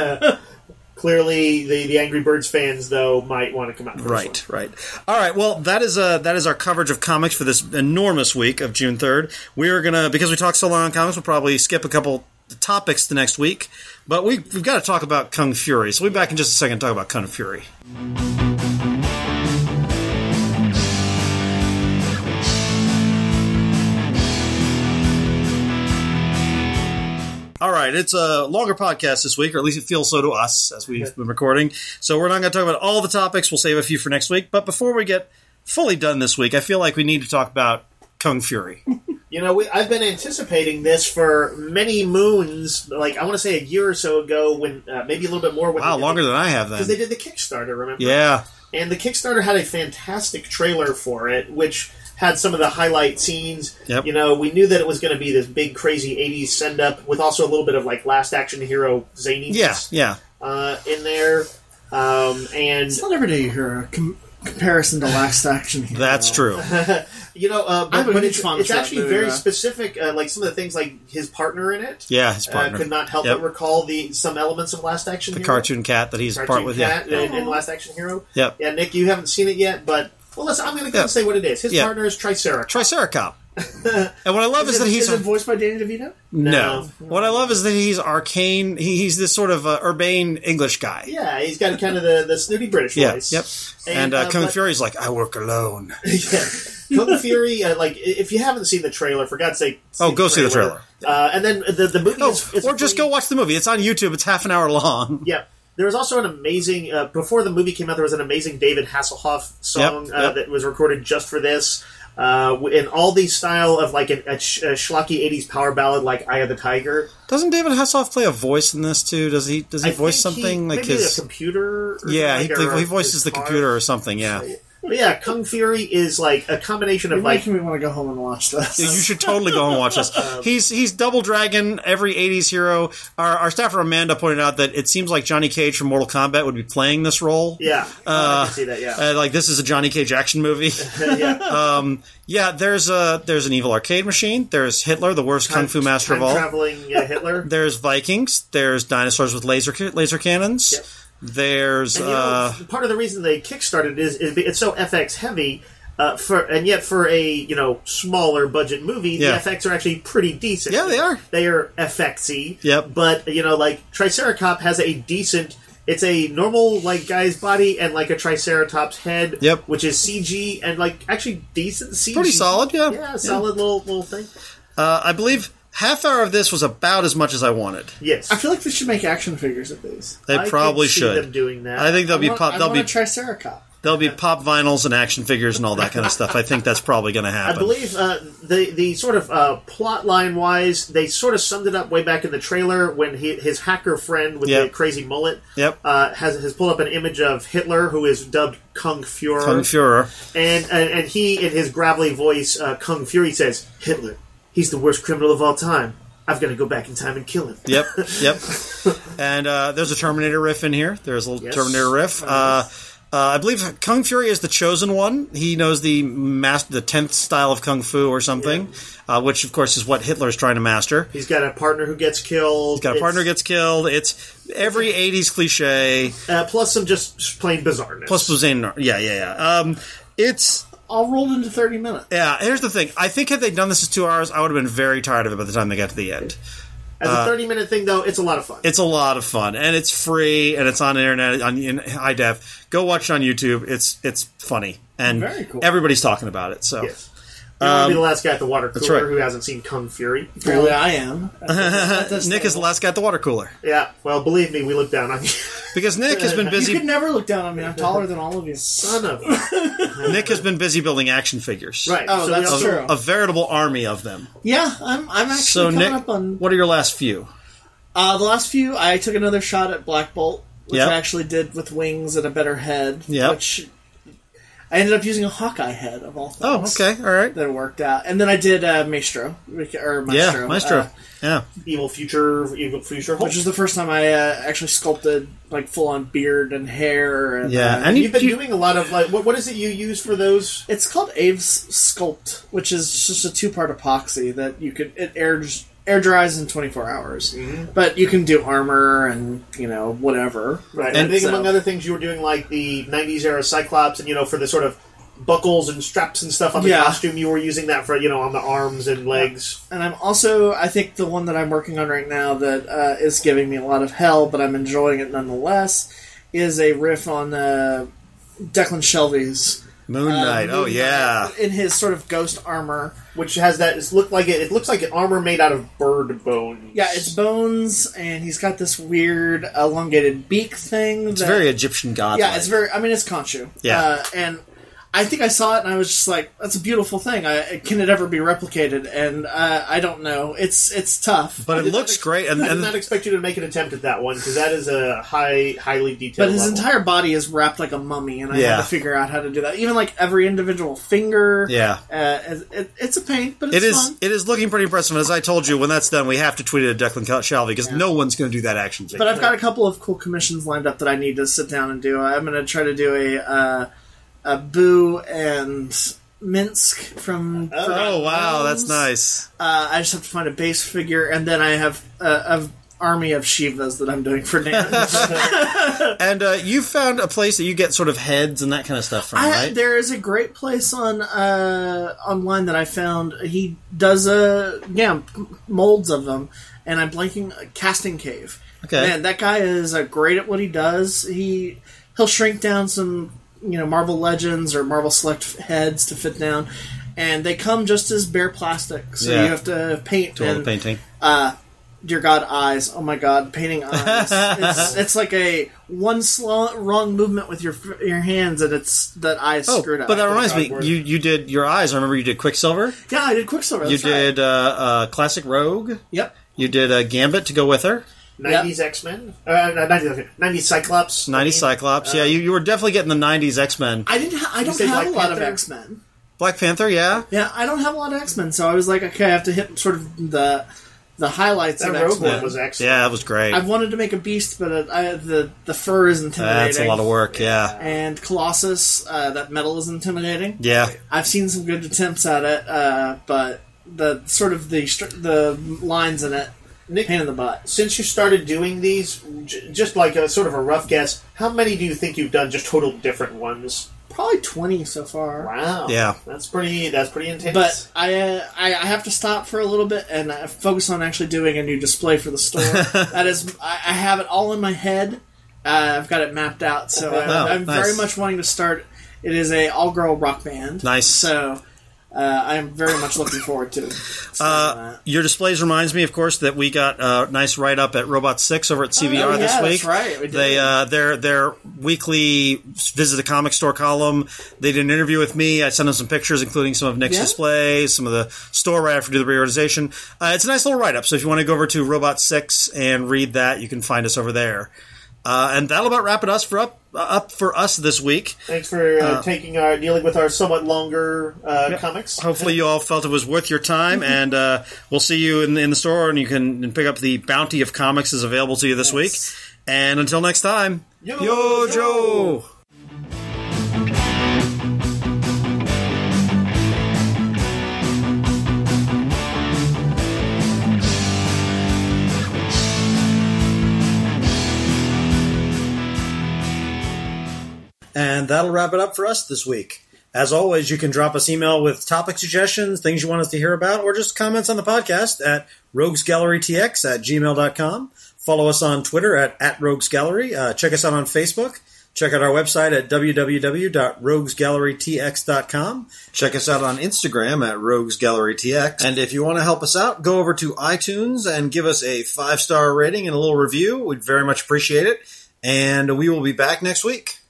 Speaker 2: Clearly, the, the Angry Birds fans, though, might want to come out for
Speaker 1: Right,
Speaker 2: this one.
Speaker 1: right. All right. Well, that is uh, that is our coverage of comics for this enormous week of June third. We are gonna, because we talked so long on comics, we'll probably skip a couple topics the next week. But we, we've got to talk about Kung Fury. So we'll be back in just a second to talk about Kung Fury. All right, it's a longer podcast this week, or at least it feels so to us as we've been recording. So we're not going to talk about all the topics. We'll save a few for next week. But before we get fully done this week, I feel like we need to talk about Kung Fury.
Speaker 2: You know, we, I've been anticipating this for many moons. Like, I want to say a year or so ago, when uh, maybe a little bit more. When
Speaker 1: Wow,
Speaker 2: they did
Speaker 1: longer
Speaker 2: the,
Speaker 1: than I have
Speaker 2: because they
Speaker 1: then.
Speaker 2: did the Kickstarter. Remember?
Speaker 1: Yeah.
Speaker 2: And the Kickstarter had a fantastic trailer for it, which had some of the highlight scenes.
Speaker 1: Yep.
Speaker 2: You know, we knew that it was going to be this big, crazy eighties send-up with also a little bit of, like, Last Action Hero zaniness
Speaker 1: Yeah, yeah.
Speaker 2: uh, in there. Um, and,
Speaker 3: It's not every day you hear a com- comparison to Last Action Hero.
Speaker 1: That's true.
Speaker 2: you know, uh,
Speaker 3: I have
Speaker 2: but,
Speaker 3: a
Speaker 2: but
Speaker 3: huge
Speaker 2: it's,
Speaker 3: fondness
Speaker 2: it's
Speaker 3: for that
Speaker 2: actually
Speaker 3: movie,
Speaker 2: very
Speaker 3: yeah.
Speaker 2: specific. Uh, like, some of the things, like, his partner in it.
Speaker 1: Yeah, his
Speaker 2: Uh,
Speaker 1: partner.
Speaker 2: could not help
Speaker 1: Yep.
Speaker 2: but recall the some elements of Last Action
Speaker 1: The
Speaker 2: Hero.
Speaker 1: cartoon cat that he's
Speaker 2: Cartoon
Speaker 1: part with.
Speaker 2: cat
Speaker 1: Yeah.
Speaker 2: in, in Last Action Hero.
Speaker 1: Yep.
Speaker 2: Yeah, Nick, you haven't seen it yet, but well, listen, I'm going to go
Speaker 1: Yeah.
Speaker 2: and say what it is. His
Speaker 1: Yeah.
Speaker 2: partner is Triceratops.
Speaker 1: Triceracop. And what I love is,
Speaker 3: Is,
Speaker 1: that
Speaker 3: it,
Speaker 1: he's
Speaker 3: is it voiced by Danny DeVito?
Speaker 1: no.
Speaker 2: No.
Speaker 1: What I love is that he's arcane. He, he's this sort of uh, urbane English guy.
Speaker 2: Yeah, he's got kind of the, the snooty British
Speaker 1: Yeah,
Speaker 2: voice.
Speaker 1: yep. And,
Speaker 2: And,
Speaker 1: uh,
Speaker 2: uh,
Speaker 1: Kung
Speaker 2: but-
Speaker 1: Fury's like, I work alone.
Speaker 2: yeah. Kung Fury, uh, like, if you haven't seen the trailer, for God's sake,
Speaker 1: Oh, go see the trailer.
Speaker 2: Uh, and then the, the movie
Speaker 1: Oh,
Speaker 2: is... is
Speaker 1: or just
Speaker 2: free.
Speaker 1: go watch the movie. It's on YouTube. It's half an hour long.
Speaker 2: Yeah. There was also an amazing... Uh, before the movie came out, there was an amazing David Hasselhoff song
Speaker 1: Yep,
Speaker 2: uh,
Speaker 1: yep.
Speaker 2: that was recorded just for this. Uh, in all the style of like an, a, sh- a schlocky eighties power ballad like Eye of the Tiger.
Speaker 1: Doesn't David Hasselhoff play a voice in this too? Does he? Does he
Speaker 2: I
Speaker 1: voice
Speaker 2: think he-
Speaker 1: something like
Speaker 2: maybe
Speaker 1: his?
Speaker 2: a computer? Or
Speaker 1: Yeah, he,
Speaker 2: something, or
Speaker 1: he voices
Speaker 2: his
Speaker 1: the
Speaker 2: car.
Speaker 1: computer or something. Yeah.
Speaker 2: But yeah, Kung Fury is like a combination
Speaker 3: You're
Speaker 2: of like
Speaker 3: making me want to go home and watch this.
Speaker 1: You should totally go and watch this. He's he's Double Dragon, every eighties hero. Our, our staffer Amanda pointed out that it seems like Johnny Cage from Mortal Kombat would be playing this role.
Speaker 2: yeah, uh, I can see that. Yeah,
Speaker 1: Uh, like this is a Johnny Cage action movie.
Speaker 2: yeah.
Speaker 1: um, yeah, there's a there's an evil arcade machine. There's Hitler, the worst kung fu master of all.
Speaker 2: Traveling uh, Hitler.
Speaker 1: There's Vikings. There's dinosaurs with laser ca- laser cannons.
Speaker 2: Yep.
Speaker 1: There's
Speaker 2: And, you know,
Speaker 1: uh,
Speaker 2: part of the reason they kickstarted is, is it's so F X heavy, uh, for and yet for a you know smaller budget movie,
Speaker 1: Yeah.
Speaker 2: the F X are actually pretty decent.
Speaker 1: Yeah, they are.
Speaker 2: They are F X-y.
Speaker 1: Yep.
Speaker 2: But you know, like Triceracop has a decent. It's a normal like guy's body and like a Triceratops head.
Speaker 1: Yep.
Speaker 2: Which is C G and like actually decent C G.
Speaker 1: pretty solid. Yeah,
Speaker 2: Yeah, solid little little thing.
Speaker 1: Uh, I believe half hour of this was about as much as I wanted.
Speaker 2: Yes.
Speaker 3: I feel like they should make action figures of these.
Speaker 1: They
Speaker 2: I
Speaker 1: probably
Speaker 2: could see
Speaker 1: should.
Speaker 2: them doing that.
Speaker 1: I think they'll
Speaker 3: I
Speaker 1: be
Speaker 3: want,
Speaker 1: pop.
Speaker 3: I
Speaker 1: They'll
Speaker 3: want
Speaker 1: be
Speaker 3: a Triceracop.
Speaker 1: There'll be pop vinyls and action figures and all that kind of stuff. I think that's probably going to
Speaker 2: I
Speaker 1: happen.
Speaker 2: believe uh, the the sort of uh, plot line wise, they sort of summed it up way back in the trailer when he, his hacker friend with
Speaker 1: Yep.
Speaker 2: the crazy mullet
Speaker 1: Yep.
Speaker 2: uh, has has pulled up an image of Hitler, who is dubbed Kung Fuhrer,
Speaker 1: Kung Fuhrer.
Speaker 2: and, and and he in his gravelly voice, uh, Kung Fury says, "Hitler, he's the worst criminal of all time. I've got to go back in time and kill him."
Speaker 1: Yep, yep. And uh, there's a Terminator riff in here. There's a little
Speaker 2: Yes.
Speaker 1: Terminator riff. Uh, uh, I believe Kung Fury is the chosen one. He knows the master, the tenth style of kung fu or something, uh, which of course is what Hitler's trying to master.
Speaker 2: He's got a partner who gets killed.
Speaker 1: He's got a partner who gets killed. It's every eighties cliche
Speaker 2: uh, plus some just plain bizarreness.
Speaker 1: plus Blazane. Yeah, yeah, yeah. Um, it's
Speaker 3: All rolled into thirty minutes.
Speaker 1: yeah. Here's the thing. I think had they done this as two hours, I would have been very tired of it by the time they got to the end.
Speaker 2: As a thirty minute thing, though, it's a lot of fun.
Speaker 1: It's a lot of fun, and it's free, and it's on the internet on in high def. Go watch it on YouTube. It's it's funny, and
Speaker 3: Very cool.
Speaker 1: everybody's talking about it. So
Speaker 2: Yes. You don't want to be the last guy at the water cooler
Speaker 1: right.
Speaker 2: who hasn't seen Kung Fury.
Speaker 3: Apparently I am.
Speaker 1: Nick is the last guy at the water cooler
Speaker 2: Yeah, well, believe me, we look down on you.
Speaker 1: because Nick has been
Speaker 3: You
Speaker 1: busy.
Speaker 3: could never look down on me. I'm taller than all of you.
Speaker 2: Son of
Speaker 1: Nick has been busy building action figures.
Speaker 2: Right.
Speaker 3: Oh,
Speaker 2: so
Speaker 3: that's
Speaker 2: we also-
Speaker 3: true.
Speaker 1: A veritable army of them.
Speaker 3: Yeah, I'm. I'm actually
Speaker 1: So
Speaker 3: coming
Speaker 1: Nick,
Speaker 3: up on.
Speaker 1: what are your last few?
Speaker 3: Uh, the last few, I took another shot at Black Bolt, which
Speaker 1: Yep.
Speaker 3: I actually did with wings and a better head.
Speaker 1: Yep.
Speaker 3: Which I ended up using a Hawkeye head of all
Speaker 1: Oh,
Speaker 3: things.
Speaker 1: okay, all right.
Speaker 3: That worked out, and then I did uh, Maestro or Maestro,
Speaker 1: Yeah, Maestro.
Speaker 3: uh,
Speaker 1: yeah,
Speaker 2: Evil Future, Evil Future Hulk.
Speaker 3: which was the first time I uh, actually sculpted like full on beard and hair. And,
Speaker 1: yeah,
Speaker 3: uh,
Speaker 1: and you,
Speaker 2: You've been
Speaker 1: you-
Speaker 2: doing a lot of, like, what, what is it you use for those?
Speaker 3: It's called Aves Sculpt, which is just a two-part epoxy that you could it air air dries in twenty-four hours.
Speaker 2: Mm-hmm.
Speaker 3: But you can do armor and you know whatever.
Speaker 2: Right.
Speaker 1: And
Speaker 2: I think,
Speaker 3: so-
Speaker 2: among other things, you were doing, like, the nineties era Cyclops, and, you know, for the sort of buckles and straps and stuff on the
Speaker 3: Yeah.
Speaker 2: costume, you were using that for, you know, on the arms and legs.
Speaker 3: And I'm also, I think the one that I'm working on right now that uh, is giving me a lot of hell, but I'm enjoying it nonetheless, is a riff on uh, Declan Shelby's
Speaker 1: Moon
Speaker 3: uh,
Speaker 1: Knight. oh
Speaker 3: Moon
Speaker 1: yeah,
Speaker 3: Knight in his sort of ghost armor.
Speaker 2: Which has that, it's look like it, it looks like an armor made out of bird bones.
Speaker 3: Yeah, it's bones, and he's got this weird elongated beak thing.
Speaker 1: it's
Speaker 3: that,
Speaker 1: very Egyptian god.
Speaker 3: Yeah, it's very. I mean, it's Khonshu.
Speaker 1: Yeah.
Speaker 3: uh, and I think I saw it, and I was just like, "That's a beautiful thing. I, can it ever be replicated?" And uh, I don't know. It's it's tough,
Speaker 1: but
Speaker 2: I
Speaker 1: it
Speaker 2: did not
Speaker 1: looks
Speaker 2: ex-
Speaker 1: great. And,
Speaker 2: I did
Speaker 1: and
Speaker 2: not expect you to make an attempt at that one, because that is a high, highly detailed
Speaker 3: but his
Speaker 2: level.
Speaker 3: entire body is wrapped like a mummy, and I
Speaker 1: Yeah.
Speaker 3: had to figure out how to do that. Even like every individual finger.
Speaker 1: yeah.
Speaker 3: uh, it, it's a pain, but it's
Speaker 1: It is.
Speaker 3: fun.
Speaker 1: It is looking pretty impressive. And as I told you, when that's done, we have to tweet it at Declan Shelby because no one's going to do that action figure.
Speaker 3: But I've got a couple of cool commissions lined up that I need to sit down and do. I'm going to try to do a uh, a Boo and Minsk from.
Speaker 1: oh wow, that's nice.
Speaker 3: Uh, I just have to find a base figure, and then I have uh, a army of Shivas that I'm doing for Dan.
Speaker 1: And uh, you found a place that you get sort of heads and that kind of stuff from,
Speaker 3: I,
Speaker 1: right?
Speaker 3: there is a great place on uh, online that I found. He does a yeah molds of them, and I'm blanking. Casting Cave.
Speaker 1: Okay.
Speaker 3: Man, that guy is uh, great at what he does. He he'll shrink down some you know Marvel Legends or Marvel Select heads to fit down, and they come just as bare plastic. So
Speaker 1: Yeah.
Speaker 3: you have to paint
Speaker 1: Do all the
Speaker 3: and
Speaker 1: painting.
Speaker 3: uh, dear God, eyes. Oh my God, painting eyes. it's, it's like a one slow, wrong movement with your your hands, and it's that eye is
Speaker 1: Oh,
Speaker 3: screwed up.
Speaker 1: but that reminds me,
Speaker 2: Godward.
Speaker 1: you you did your eyes. I remember you did Quicksilver.
Speaker 3: yeah, I did Quicksilver.
Speaker 1: You
Speaker 3: That's right.
Speaker 1: did uh, uh, Classic Rogue.
Speaker 3: Yep.
Speaker 1: You did uh, Gambit to go with her.
Speaker 2: nineties yep. X-Men? Uh, nineties, nineties Cyclops?
Speaker 1: nineties I mean, Cyclops, uh, yeah. You, you were definitely getting the nineties X-Men.
Speaker 3: I didn't. Ha- I don't have Black a lot Panther? of X-Men.
Speaker 1: Black Panther, yeah.
Speaker 3: Yeah, I don't have a lot of X-Men, so I was like, okay, I have to hit sort of the the highlights
Speaker 2: that
Speaker 3: of
Speaker 2: Rogue
Speaker 3: X-Men.
Speaker 2: One was excellent.
Speaker 1: Yeah, that was great.
Speaker 3: I wanted to make a Beast, but it, I, the the fur is intimidating.
Speaker 1: That's a lot of work, yeah.
Speaker 3: And Colossus, uh, that metal is intimidating.
Speaker 1: Yeah.
Speaker 3: I've seen some good attempts at it, uh, but the sort of the the lines in it,
Speaker 2: Nick,
Speaker 3: pain in the butt.
Speaker 2: Since you started doing these, j- just like a sort of a rough guess, how many do you think you've done? Just total different ones.
Speaker 3: Probably twenty so far.
Speaker 2: Wow.
Speaker 1: Yeah.
Speaker 2: That's pretty That's pretty intense.
Speaker 3: But I, uh, I I have to stop for a little bit and uh, focus on actually doing a new display for the store. That is, I, I have it all in my head. Uh, I've got it mapped out, so
Speaker 1: oh,
Speaker 3: I'm, I'm
Speaker 1: nice.
Speaker 3: very much wanting to start. It is a all-girl rock band.
Speaker 1: Nice.
Speaker 3: So uh, I'm very much looking forward to
Speaker 1: uh, your displays reminds me, of course, that we got a nice write-up at Robot six over at C V R
Speaker 3: oh, yeah,
Speaker 1: this week.
Speaker 3: That's right. We did.
Speaker 1: They uh, their their weekly visit the comic store column. They did an interview with me. I sent them some pictures, including some of Nick's
Speaker 3: yeah.
Speaker 1: displays, some of the store right after we do the reorganization. Uh, it's a nice little write-up. So if you want to go over to Robot six and read that, you can find us over there. Uh, and that'll about wrap it us for up uh, up for us this week.
Speaker 2: Thanks for uh, uh, taking our dealing with our somewhat longer uh,
Speaker 1: yeah.
Speaker 2: comics.
Speaker 1: Hopefully, you all felt it was worth your time, and uh, we'll see you in, in the store, and you can pick up the bounty of comics is available to you this yes. week. And until next time,
Speaker 2: Yo,
Speaker 1: Yo Joe. Joe. And that'll wrap it up for us this week. As always, you can drop us email with topic suggestions, things you want us to hear about, or just comments on the podcast at roguesgallerytx at gmail dot com. Follow us on Twitter at, at roguesgallery. Uh, check us out on Facebook. Check out our website at w w w dot rogues gallery t x dot com. Check us out on Instagram at roguesgallerytx. And if you want to help us out, go over to iTunes and give us a five-star rating and a little review. We'd very much appreciate it. And we will be back next week.